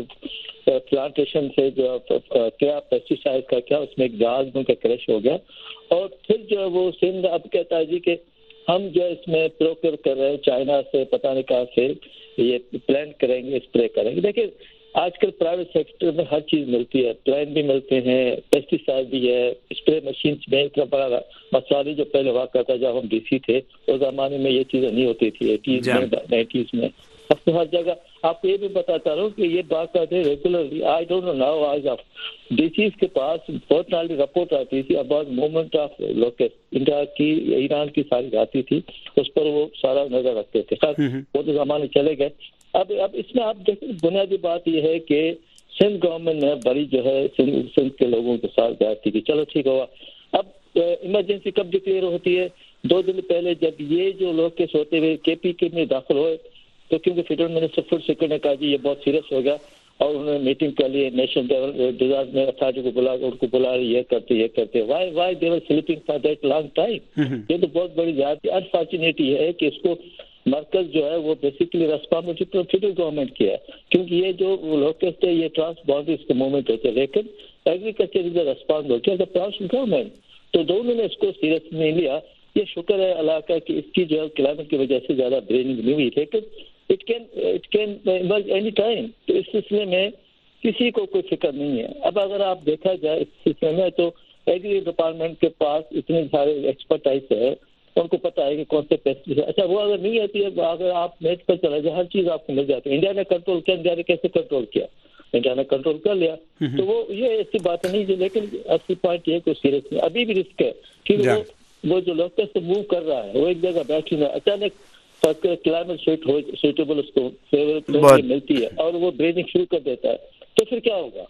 پلانٹیشن سے جو کیا پیسٹی سائڈ کا کیا اس میں ایک جہاز ان کا کریش ہو گیا، اور پھر جو وہ سندھ اب کہتا ہے جی کہ ہم جو اس میں پروکیور کر رہے ہیں چائنا سے پتہ نہیں کہاں سے یہ پلان کریں گے، اسپرے کریں گے. دیکھیں آج کل پرائیویٹ سیکٹر میں ہر چیز ملتی ہے، پلان بھی ملتے ہیں، پیسٹی سائڈ بھی ہے، اسپرے مشینس میں اتنا بڑا مسالے جو پہلے ہوا کرتا جب ہم ڈی سی تھے اس زمانے میں یہ چیزیں نہیں ہوتی تھی ایٹیز میں نائنٹیز میں. اب تو ہر جگہ آپ کو یہ بھی بتاتا رہوں کہ یہ باقاعدہ regularly I don't know now آج آپ ڈی سیز کے پاس بہت نالی رپورٹ آتی تھی about movement of locusts India کی ایران کی ساری آتی تھی، اس پر وہ سارا نظر رکھتے تھے. خیر وہ تو زمانے چلے گئے. اب اب اس میں آپ دیکھیں بنیادی بات یہ ہے کہ سندھ گورنمنٹ نے بڑی جو ہے سندھ سندھ کے لوگوں کے ساتھ بات کی کہ چلو ٹھیک ہوا. اب ایمرجنسی کب ڈکلیئر ہوتی ہے؟ دو دن پہلے جب یہ جو لوگ کیس ہوتے ہوئے کے پی کے میں داخل ہوئے تو کیونکہ فیڈرل منسٹر فوڈ سیکورٹی نے کہا جی یہ بہت سیریس ہو گیا، اور انہوں نے میٹنگ کر لی نیشنل ڈیزاسٹر اتھارٹی کو بلا ان کو بلا یہ کرتے یہ کرتے why why they were sleeping for that long time. یہ تو بہت بڑی زیادتی انفارچونیٹ یہ ہے کہ اس کو مرکز جو ہے وہ بیسیکلی ریسپانسبلٹی تو فیڈرل گورنمنٹ کی ہے، کیونکہ یہ جو لوکس تھے یہ ٹرانس باؤنڈریز کے موومنٹ ہوتے، لیکن agriculture is a responsibility of the private government. تو دونوں نے اس کو سیریس نہیں لیا. یہ شکر ہے اللہ کا کہ اس کی جو ہے کلائمیٹ کی وجہ سے زیادہ بریننگ نہیں ہوئی، لیکن it can it can emerge any time. تو اس سلسلے میں کسی کو کوئی فکر نہیں ہے. اب اگر آپ دیکھا جائے اس سلسلے میں تو ایگری ڈپارٹمنٹ کے پاس اتنے سارے ایکسپرٹائز ہے، ان کو پتا ہے کہ کون سے پیسٹی. اچھا وہ اگر نہیں آتی ہے، اگر آپ نیٹ پر چلا جائے ہر چیز آپ کو مل جاتی ہے. انڈیا نے کنٹرول کیا، انڈیا نے کیسے کنٹرول کیا؟ انڈیا نے کنٹرول کر لیا. تو وہ یہ ایسی بات نہیں ہے، لیکن اصلی پوائنٹ یہ کہ سیریس نہیں ابھی بھی رسک ہے کہ وہ وہ جو لوگ سے موو کر رہا ہے وہ ایک جگہ بیٹھی نہ اچانک کلائمیٹ سوٹیبل اس کو فیور ملتی ہے اور وہ بریدنگ شروع کر دیتا ہے تو پھر کیا ہوگا؟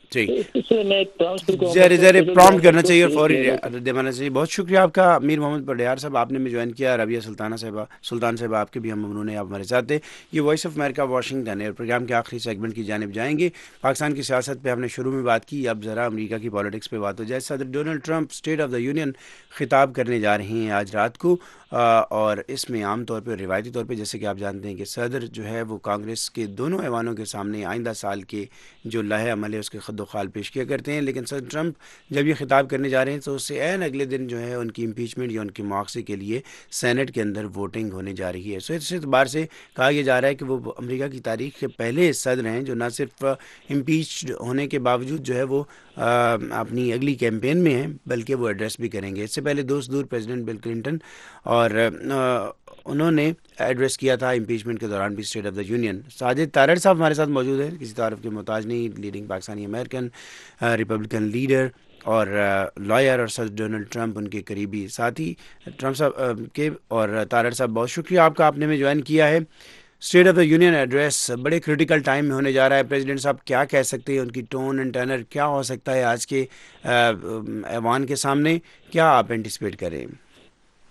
زیر زیر پرامپٹ کرنا چاہیے اور فوری دیوانا چاہیے. بہت شکریہ آپ کا امیر محمد پڈیار صاحب، آپ نے بھی جوائن کیا. ربیہ سلطانہ صاحبہ سلطان صاحبہ آپ کے بھی ہم ممنون ہیں آپ ہمارے ساتھ تھے. یہ وائس آف امریکہ واشنگٹن ہے اور پروگرام کے آخری سیگمنٹ کی جانب جائیں گے. پاکستان کی سیاست پہ ہم نے شروع میں بات کی، اب ذرا امریکہ کی پالیٹکس پہ بات ہو جائے. صدر Donald Trump state of the union خطاب کرنے جا رہے ہیں آج رات کو، اور اس میں عام طور پہ روایتی طور پہ جیسے کہ آپ جانتے ہیں کہ صدر جو ہے وہ کانگریس کے دونوں ایوانوں کے سامنے آئندہ سال کے جو لائحہ عمل ہے اس کے خد و خال پیش کیا کرتے ہیں. لیکن صدر ٹرمپ جب یہ خطاب کرنے جا رہے ہیں تو اس سے عین اگلے دن جو ہے ان کی امپیچمنٹ یا ان کے مواخذے کے لیے سینٹ کے اندر ووٹنگ ہونے جا رہی ہے. سو اس اعتبار سے کہا یہ جا رہا ہے کہ وہ امریکہ کی تاریخ کے پہلے صدر ہیں جو نہ صرف امپیچڈ ہونے کے باوجود جو ہے وہ اپنی اگلی کیمپین میں ہیں بلکہ وہ ایڈریس بھی کریں گے. اس سے پہلے دوست دور پریزیڈنٹ بل کلنٹن اور انہوں نے ایڈریس کیا تھا امپیچمنٹ کے دوران بھی state of the union. Sajid Tarar صاحب ہمارے ساتھ موجود ہیں، کسی تعارف کے محتاج نہیں، leading Pakistani American Republican leader اور لائر اور صدر ڈونلڈ ٹرمپ ان کے قریبی ساتھی ٹرمپ صاحب کے. اور تارڑ صاحب بہت شکریہ آپ کا، آپ نے میں جوائن کیا ہے. State of the union address بڑے کریٹیکل ٹائم میں ہونے جا رہا ہے. پریزیڈنٹ صاحب کیا کہہ سکتے ہیں، ان کی ٹون اینڈ ٹینر کیا ہو سکتا ہے آج کے ایوان کے سامنے، کیا آپ اینٹیسپیٹ کریں؟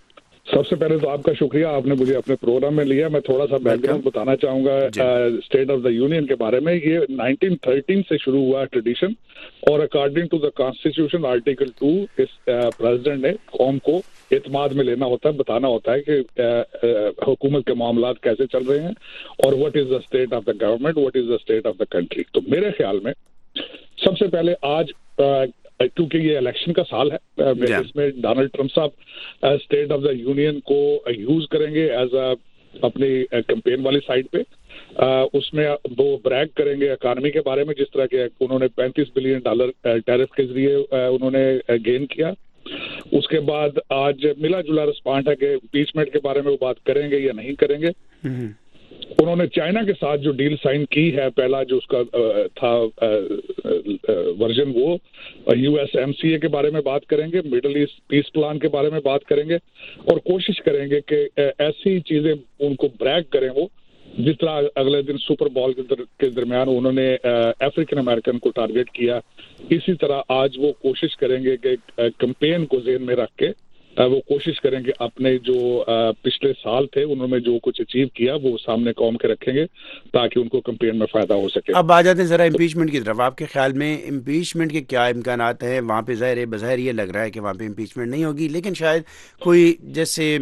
سب سے پہلے تو آپ کا شکریہ، آپ نے مجھے اپنے پروگرام میں لیا. میں تھوڑا سا بیک گراؤنڈ بتانا چاہوں گا اسٹیٹ آف دا یونین کے بارے میں. یہ نائنٹین تھرٹین سے شروع ہوا ٹریڈیشن، اور according to the constitution article two اس پریزیڈنٹ نے قوم کو اعتماد میں لینا ہوتا ہے، بتانا ہوتا ہے کہ حکومت کے معاملات کیسے چل رہے ہیں اور what is the state of the government, what is the state of the country. تو میرے خیال میں سب سے پہلے آج کیونکہ یہ الیکشن کا سال ہے، اس میں ڈونلڈ ٹرمپ صاحب اسٹیٹ آف دا یونین کو یوز کریں گے ایز اے اپنی کمپین والی سائڈ پہ. اس میں وہ بریک کریں گے اکانومی کے بارے میں، جس طرح کہ انہوں نے پینتیس بلین ڈالر ٹیرف کے ذریعے انہوں نے گین کیا. اس کے بعد آج ملا جلا رسپانڈ ہے کہ امپیچمنٹ کے بارے میں وہ بات کریں گے یا نہیں کریں گے. انہوں نے چائنا کے ساتھ جو ڈیل سائن کی ہے، پہلا جو اس کا تھا ورژن، وہ U S M C A کے بارے میں بات کریں گے، مڈل ایسٹ پیس پلان کے بارے میں بات کریں گے، اور کوشش کریں گے کہ ایسی چیزیں ان کو بریک کریں وہ، جس طرح اگلے دن سپر بال کے درمیان انہوں نے افریقن امریکن کو ٹارگیٹ کیا. اسی طرح آج وہ کوشش کریں گے کہ کمپین کو ذہن میں رکھ کے وہ کوشش کریں گے اپنے جو پچھلے سال تھے انہوں نے جو کچھ اچیو کیا وہ سامنے قوم کے رکھیں گے تاکہ ان کو کمپین میں فائدہ ہو سکے. اب آ جاتے ہیں ذرا امپیچمنٹ کی طرف. آپ کے خیال میں امپیچمنٹ کے کیا امکانات ہیں؟ وہاں پہ ظاہر بظاہر یہ لگ رہا ہے کہ وہاں پہ امپیچمنٹ نہیں ہوگی، لیکن شاید کوئی جیسے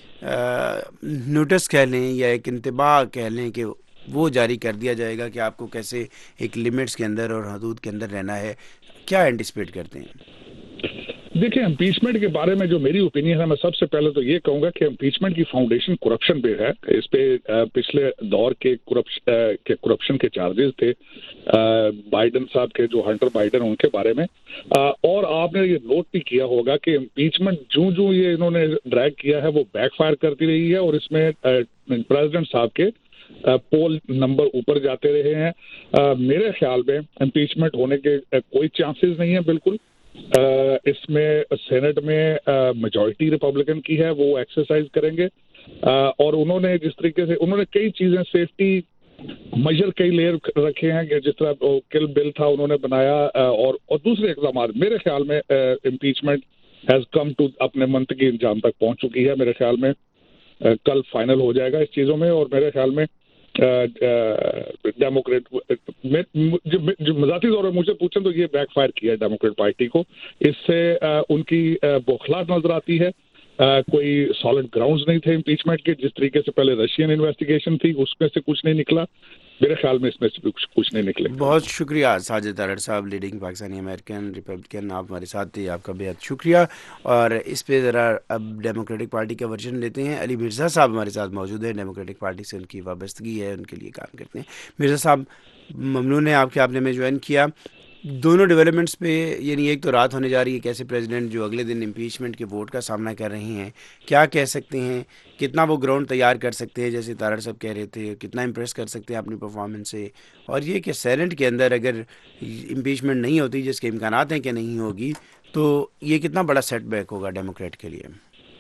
نوٹس کہہ لیں یا ایک انتباہ کہہ لیں کہ وہ جاری کر دیا جائے گا کہ آپ کو کیسے ایک لمٹس کے اندر اور حدود کے اندر رہنا ہے. کیا اینٹیسپیٹ کرتے ہیں؟ دیکھیں، امپیچمنٹ کے بارے میں جو میری اوپینین ہے، میں سب سے پہلے تو یہ کہوں گا کہ امپیچمنٹ کی فاؤنڈیشن کرپشن پہ ہے. اس پہ پچھلے دور کے کرپشن کے چارجز تھے بائیڈن صاحب کے، جو ہنٹر بائیڈن ان کے بارے میں. اور آپ نے یہ نوٹ بھی کیا ہوگا کہ امپیچمنٹ جو جو یہ انہوں نے ڈریگ کیا ہے وہ بیک فائر کرتی رہی ہے، اور اس میں پریزیڈنٹ صاحب کے پول نمبر اوپر جاتے رہے ہیں. میرے خیال میں امپیچمنٹ ہونے کے کوئی چانسز نہیں ہے بالکل. اس میں سینٹ میں میجورٹی ریپبلکن کی ہے، وہ ایکسرسائز کریں گے. اور انہوں نے جس طریقے سے انہوں نے کئی چیزیں سیفٹی میجر کئی لیئر رکھے ہیں کہ جس طرح کل بل تھا انہوں نے بنایا، اور اور دوسرے اقدامات. میرے خیال میں امپیچمنٹ ہیز کم ٹو اپنے منطقی انجام تک پہنچ چکی ہے. میرے خیال میں کل فائنل ہو جائے گا اس چیزوں میں. اور میرے خیال میں ڈیموکریٹ جو ذاتی طور پر مجھے پوچھیں تو یہ بیک فائر کیا ہے ڈیموکریٹ پارٹی کو. اس سے ان کی بوکھلاہٹ نظر آتی ہے. کوئی سالڈ گراؤنڈز نہیں تھے امپیچمنٹ کے. جس طریقے سے پہلے رشین انویسٹیگیشن تھی اس میں سے کچھ نہیں نکلا. میرے خیال میں اس میں سے کچھ نہیں نکلے. بہت شکریہ ساجد تارڑ صاحب، لیڈنگ پاکستانی امریکن ریپبلکن، آپ ہمارے ساتھ تھے، آپ کا بہت شکریہ. اور اس پہ ذرا اب ڈیموکریٹک پارٹی کا ورژن لیتے ہیں. علی مرزا صاحب ہمارے ساتھ موجود ہیں، ڈیموکریٹک پارٹی سے ان کی وابستگی ہے، ان کے لیے کام کرتے ہیں. مرزا صاحب ممنون ہے آپ کے، آپ نے ہمیں جوائن کیا. دونوں ڈیولپمنٹس پہ، یعنی ایک تو رات ہونے جا رہی ہے کیسے پریزیڈنٹ جو اگلے دن امپیچمنٹ کے ووٹ کا سامنا کر رہے ہیں، کیا کہہ سکتے ہیں، کتنا وہ گراؤنڈ تیار کر سکتے ہیں جیسے تارڑ صاحب کہہ رہے تھے، کتنا امپریس کر سکتے ہیں اپنی پرفارمنس سے، اور یہ کہ سینٹ کے اندر اگر امپیچمنٹ نہیں ہوتی جس کے امکانات ہیں کہ نہیں ہوگی، تو یہ کتنا بڑا سیٹ بیک ہوگا ڈیموکریٹ کے لیے؟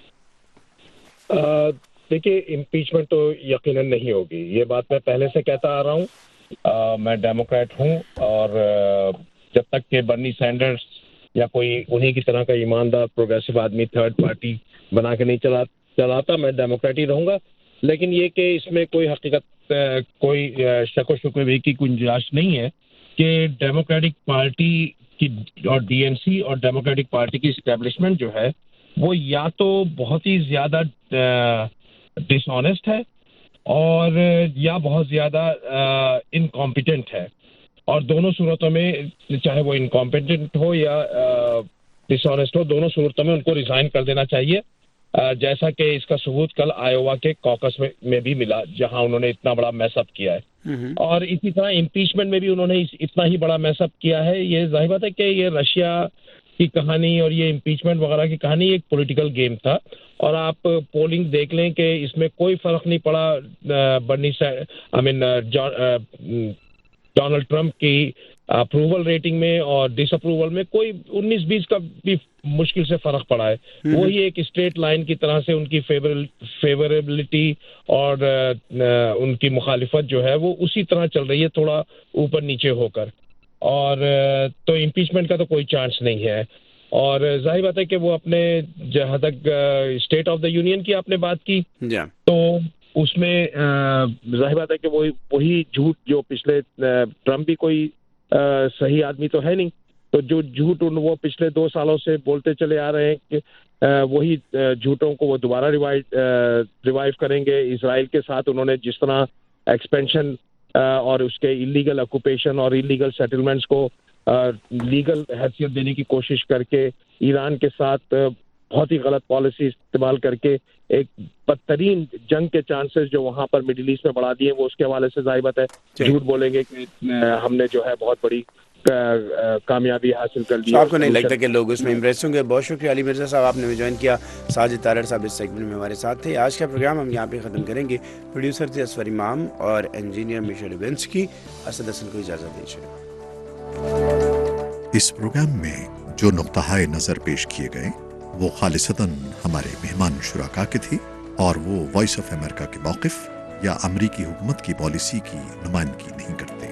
دیکھیے، امپیچمنٹ تو یقیناً نہیں ہوگی، یہ بات میں پہلے سے کہتا آ رہا ہوں. آ, میں ڈیموکریٹ ہوں، اور آ, جب تک کہ برنی سینڈرز یا کوئی انہی کی طرح کا ایماندار پروگریسو آدمی تھرڈ پارٹی بنا کے نہیں چلا چلاتا میں ڈیموکریٹ ہی رہوں گا. لیکن یہ کہ اس میں کوئی حقیقت کوئی شک و شبہ کی گنجائش نہیں ہے کہ ڈیموکریٹک پارٹی کی اور ڈی این سی اور ڈیموکریٹک پارٹی کی اسٹیبلشمنٹ جو ہے وہ یا تو بہت ہی زیادہ ڈس آنیسٹ ہے اور یا بہت زیادہ انکمپیٹنٹ ہے. اور دونوں صورتوں میں، چاہے وہ انکمپیٹنٹ ہو یا ڈس آنیسٹ ہو، دونوں صورتوں میں ان کو ریزائن کر دینا چاہیے، جیسا کہ اس کا ثبوت کل آئیوا کے کوکس میں, میں بھی ملا، جہاں انہوں نے اتنا بڑا میس اپ کیا ہے. اور اسی طرح امپیچمنٹ میں بھی انہوں نے اتنا ہی بڑا میس اپ کیا ہے. یہ ظاہر بات ہے کہ یہ رشیا کی کہانی اور یہ امپیچمنٹ وغیرہ کی کہانی ایک پولیٹیکل گیم تھا، اور آپ پولنگ دیکھ لیں کہ اس میں کوئی فرق نہیں پڑا Bernie I mean Donald Trump کی اپروول ریٹنگ میں اور ڈس اپروول میں کوئی انیس بیس کا بھی مشکل سے فرق پڑا ہے. وہی ایک اسٹریٹ لائن کی طرح سے ان کی فیوریبلٹی اور ان کی مخالفت جو ہے وہ اسی طرح چل رہی ہے، تھوڑا اوپر نیچے ہو کر. اور تو امپیچمنٹ کا تو کوئی چانس نہیں ہے. اور ظاہر بات ہے کہ وہ اپنے جہاں تک اسٹیٹ آف دا یونین کی آپ نے بات کی تو اس میں ظاہر بات ہے کہ وہی وہی جھوٹ جو پچھلے ٹرمپ بھی کوئی صحیح آدمی تو ہے نہیں، تو جو جھوٹ وہ پچھلے دو سالوں سے بولتے چلے آ رہے ہیں کہ وہی جھوٹوں کو وہ دوبارہ ریوائو ریوائیو کریں گے. اسرائیل کے ساتھ انہوں نے جس طرح ایکسپینشن اور اس کے انلیگل آکوپیشن اور انلیگل سیٹلمنٹس کو لیگل حیثیت دینے کی کوشش کر کے ایران کے ساتھ بہت ہی غلط پالیسی استعمال کر کے ایک بدترین جنگ کے چانسز جو وہاں پر مڈل ایسٹ میں بڑھا دیے، وہ اس کے حوالے سے ظاہر بات ہے جھوٹ بولیں گے کہ ہم نے جو ہے بہت بڑی کامیابی حاصل کر لی. آپ کو نہیں لگتا کہ لوگ اس میں امپریس ہوں گے؟ بہت شکریہ علی مرزا صاحب، آپ نے بھی جوائن کیا. ساجد تارڑ صاحب اس سیگمنٹ میں ہمارے ساتھ تھے. آج کا پروگرام ہم یہاں پہ ختم کریں گے. پروڈیوسر تھے اسفر امام اور انجینئر میشل ایونٹس کی. اسد حسن کو اجازت دیجیے. اس پروگرام میں جو نقطہ نظر پیش کیے گئے وہ خالصتاً ہمارے مہمان شرکا کے تھی اور وہ وائس آف امریکہ کے موقف یا امریکی حکومت کی پالیسی کی نمائندگی نہیں کرتے.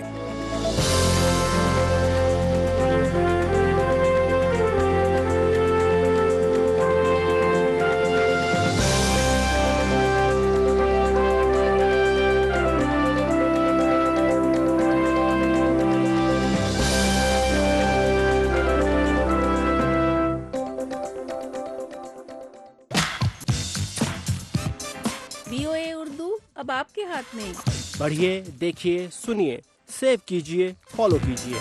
وی او اے اردو اب آپ کے ہاتھ میں. پڑھیے، دیکھیے، سنیے، سیو کیجیے، فالو کیجیے.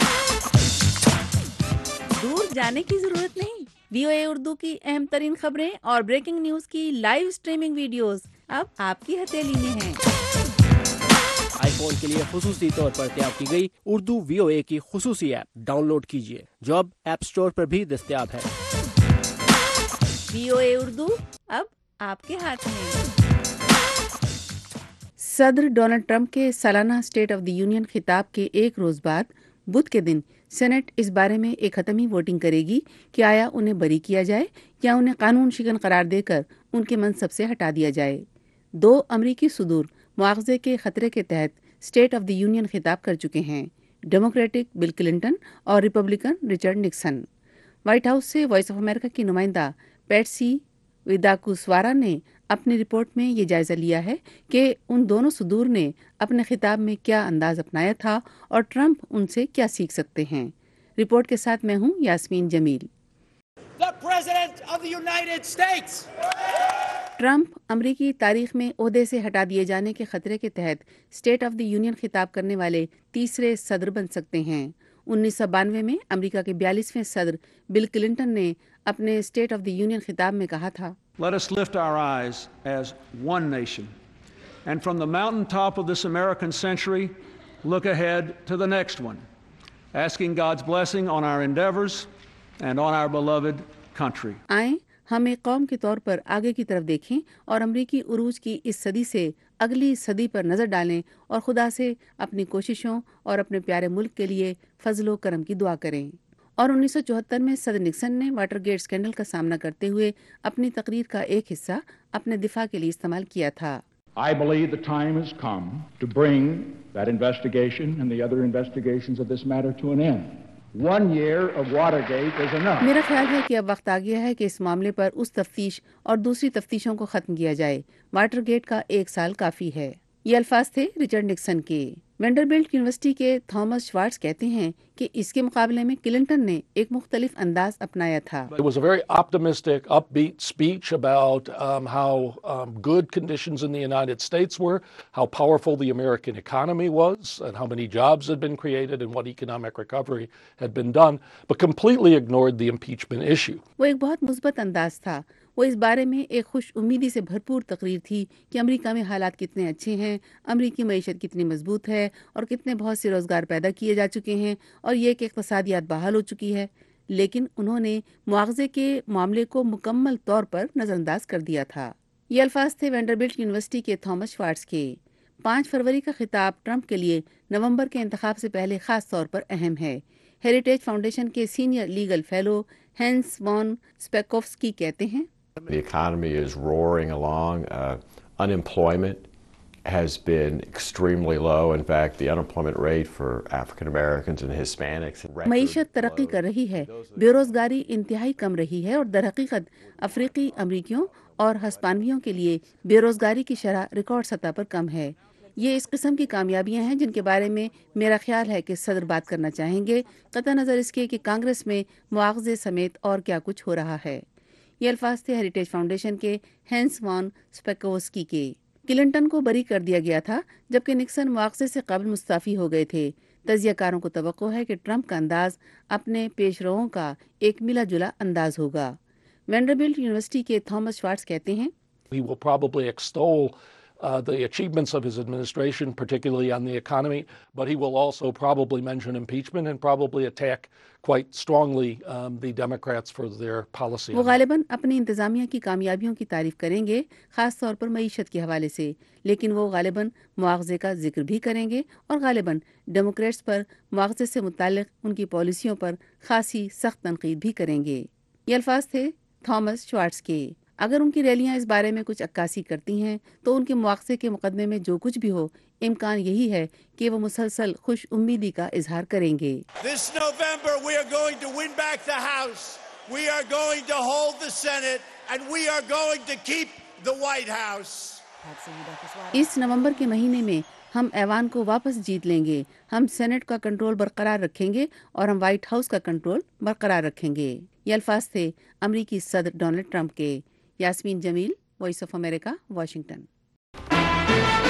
دور جانے کی ضرورت نہیں. وی او اے اردو کی اہم ترین خبریں اور بریکنگ نیوز کی لائیو اسٹریمنگ ویڈیوز اب آپ کی ہتھیلی میں ہیں. آئی فون کے لیے خصوصی طور پر تیار کی گئی اردو وی او اے کی خصوصی ایپ ڈاؤن لوڈ کیجیے جو اب ایپ اسٹور پر بھی دستیاب ہے. وی او اے اردو اب آپ کے ہاتھ میں. صدر ڈونلڈ ٹرمپ کے سالانہ اسٹیٹ آف دی یونین خطاب کے ایک روز بعد بدھ کے دن سینٹ اس بارے میں ایک حتمی ووٹنگ کرے گی کہ آیا انہیں بری کیا جائے یا انہیں قانون شکن قرار دے کر ان کے منصب سے ہٹا دیا جائے. دو امریکی صدور مواخذے کے خطرے کے تحت اسٹیٹ آف دی یونین خطاب کر چکے ہیں، ڈیموکریٹک بل کلنٹن اور Republican Richard Nixon. White House سے وائس آف امریکہ کی نمائندہ پیٹسی وداکوسوارا نے اپنی رپورٹ میں یہ جائزہ لیا ہے کہ ان دونوں صدور نے اپنے خطاب میں کیا انداز اپنایا تھا اور ٹرمپ ان سے کیا سیکھ سکتے ہیں. رپورٹ کے ساتھ میں ہوں یاسمین جمیل. ٹرمپ امریکی تاریخ میں عہدے سے ہٹا دیے جانے کے خطرے کے تحت اسٹیٹ آف دی یونین خطاب کرنے والے تیسرے صدر بن سکتے ہیں. انیس سو بانوے میں امریکہ کے بیالیسویں صدر بل کلنٹن نے اپنے اسٹیٹ آف دی یونین خطاب میں کہا تھا، Let us lift our eyes as one nation, and from the mountaintop of this American century, look ahead to the next one, asking God's blessing on our endeavors and on our beloved country. آئیں ہم ایک قوم کے طور پر آگے کی طرف دیکھیں اور امریکی عروج کی اس صدی سے اگلی صدی پر نظر ڈالیں اور خدا سے اپنی کوششوں اور اپنے پیارے ملک کے لیے فضل و کرم کی دعا کریں. اور انیس سو چوہتر میں صدر نکسن نے واٹر گیٹ اسکینڈل کا سامنا کرتے ہوئے اپنی تقریر کا ایک حصہ اپنے دفاع کے لیے استعمال کیا تھا. I believe the time has come to bring that investigation and the other investigations of this matter to an end. One year of Watergate is enough. میرا خیال ہے کہ اب وقت آ گیا ہے کہ اس معاملے پر اس تفتیش اور دوسری تفتیشوں کو ختم کیا جائے. واٹر گیٹ کا ایک سال کافی ہے. یہ الفاظ تھے رچرڈ نکسن کے. وینڈربلٹ یونیورسٹی کے تھامس شوارٹز کہتے ہیں کہ اس کے مقابلے میں کلنٹن نے ایک مختلف انداز اپنایا تھا. It was a very optimistic, upbeat speech about um, how um, good conditions in the United States were, how powerful the American economy was, and how many jobs had been created and what economic recovery had been done, but completely ignored the impeachment issue. وہ ایک بہت مثبت انداز تھا. وہ اس بارے میں ایک خوش امیدی سے بھرپور تقریر تھی کہ امریکہ میں حالات کتنے اچھے ہیں، امریکی معیشت کتنی مضبوط ہے اور کتنے بہت سے روزگار پیدا کیے جا چکے ہیں اور یہ کہ اقتصادیات بحال ہو چکی ہے. لیکن انہوں نے مواخذے کے معاملے کو مکمل طور پر نظر انداز کر دیا تھا. یہ الفاظ تھے وینڈربلٹ یونیورسٹی کے تھامس شوارٹز کے. پانچ فروری کا خطاب ٹرمپ کے لیے نومبر کے انتخاب سے پہلے خاص طور پر اہم ہے. ہیریٹیج فاؤنڈیشن کے senior legal fellow Hans von Spakovsky کہتے ہیں، The economy is roaring along. Uh, unemployment has been extremely low. In fact, the unemployment rate for African Americans and Hispanics and معیشت ترقی کر رہی ہے، بے روزگاری انتہائی کم رہی ہے اور در حقیقت افریقی امریکیوں اور ہسپانویوں کے لیے بے روزگاری کی شرح ریکارڈ سطح پر کم ہے۔ یہ اس قسم کی کامیابیاں ہیں جن کے بارے میں میرا خیال ہے کہ صدر بات کرنا چاہیں گے، قطع نظر اس کے کہ کانگریس میں مواخذے سمیت اور کیا کچھ ہو رہا ہے۔ یہ الفاظ تھے ہیریٹیج فاؤنڈیشن کے ہینس وان سپیکوسکی کے۔ کلنٹن کو بری کر دیا گیا تھا جبکہ نکسن مواخذے سے قبل مستعفی ہو گئے تھے۔ تجزیہ کاروں کو توقع ہے کہ ٹرمپ کا انداز اپنے پیش رووں کا ایک ملا جلا انداز ہوگا۔ وینڈربلٹ یونیورسٹی کے تھامس شوارٹز کہتے ہیں He will probably extol uh, the achievements of his administration, particularly on the economy, but he will also probably mention impeachment and probably attack quite strongly um, the Democrats for their policy. وہ غالباً اپنی انتظامیہ کی کامیابیوں کی تعریف کریں گے، خاص طور پر معیشت کے حوالے سے، لیکن وہ غالباً مواخذے کا ذکر بھی کریں گے اور غالباً ڈیموکریٹس پر مواخذے سے متعلق ان کی پالیسیوں پر خاصی سخت تنقید بھی کریں گے۔ یہ الفاظ تھے تھامس شوارٹز کے۔ اگر ان کی ریلیاں اس بارے میں کچھ عکاسی کرتی ہیں تو ان کے مواخذے کے مقدمے میں جو کچھ بھی ہو، امکان یہی ہے کہ وہ مسلسل خوش امیدی کا اظہار کریں گے۔ This November we are going to win back the House. We are going to hold the Senate and we are going to keep the White House. اس نومبر کے مہینے میں ہم ایوان کو واپس جیت لیں گے، ہم سینٹ کا کنٹرول برقرار رکھیں گے اور ہم وائٹ ہاؤس کا کنٹرول برقرار رکھیں گے۔ یہ الفاظ تھے امریکی صدر ڈونلڈ ٹرمپ کے۔ Yasmin Jamil, Voice of America, Washington.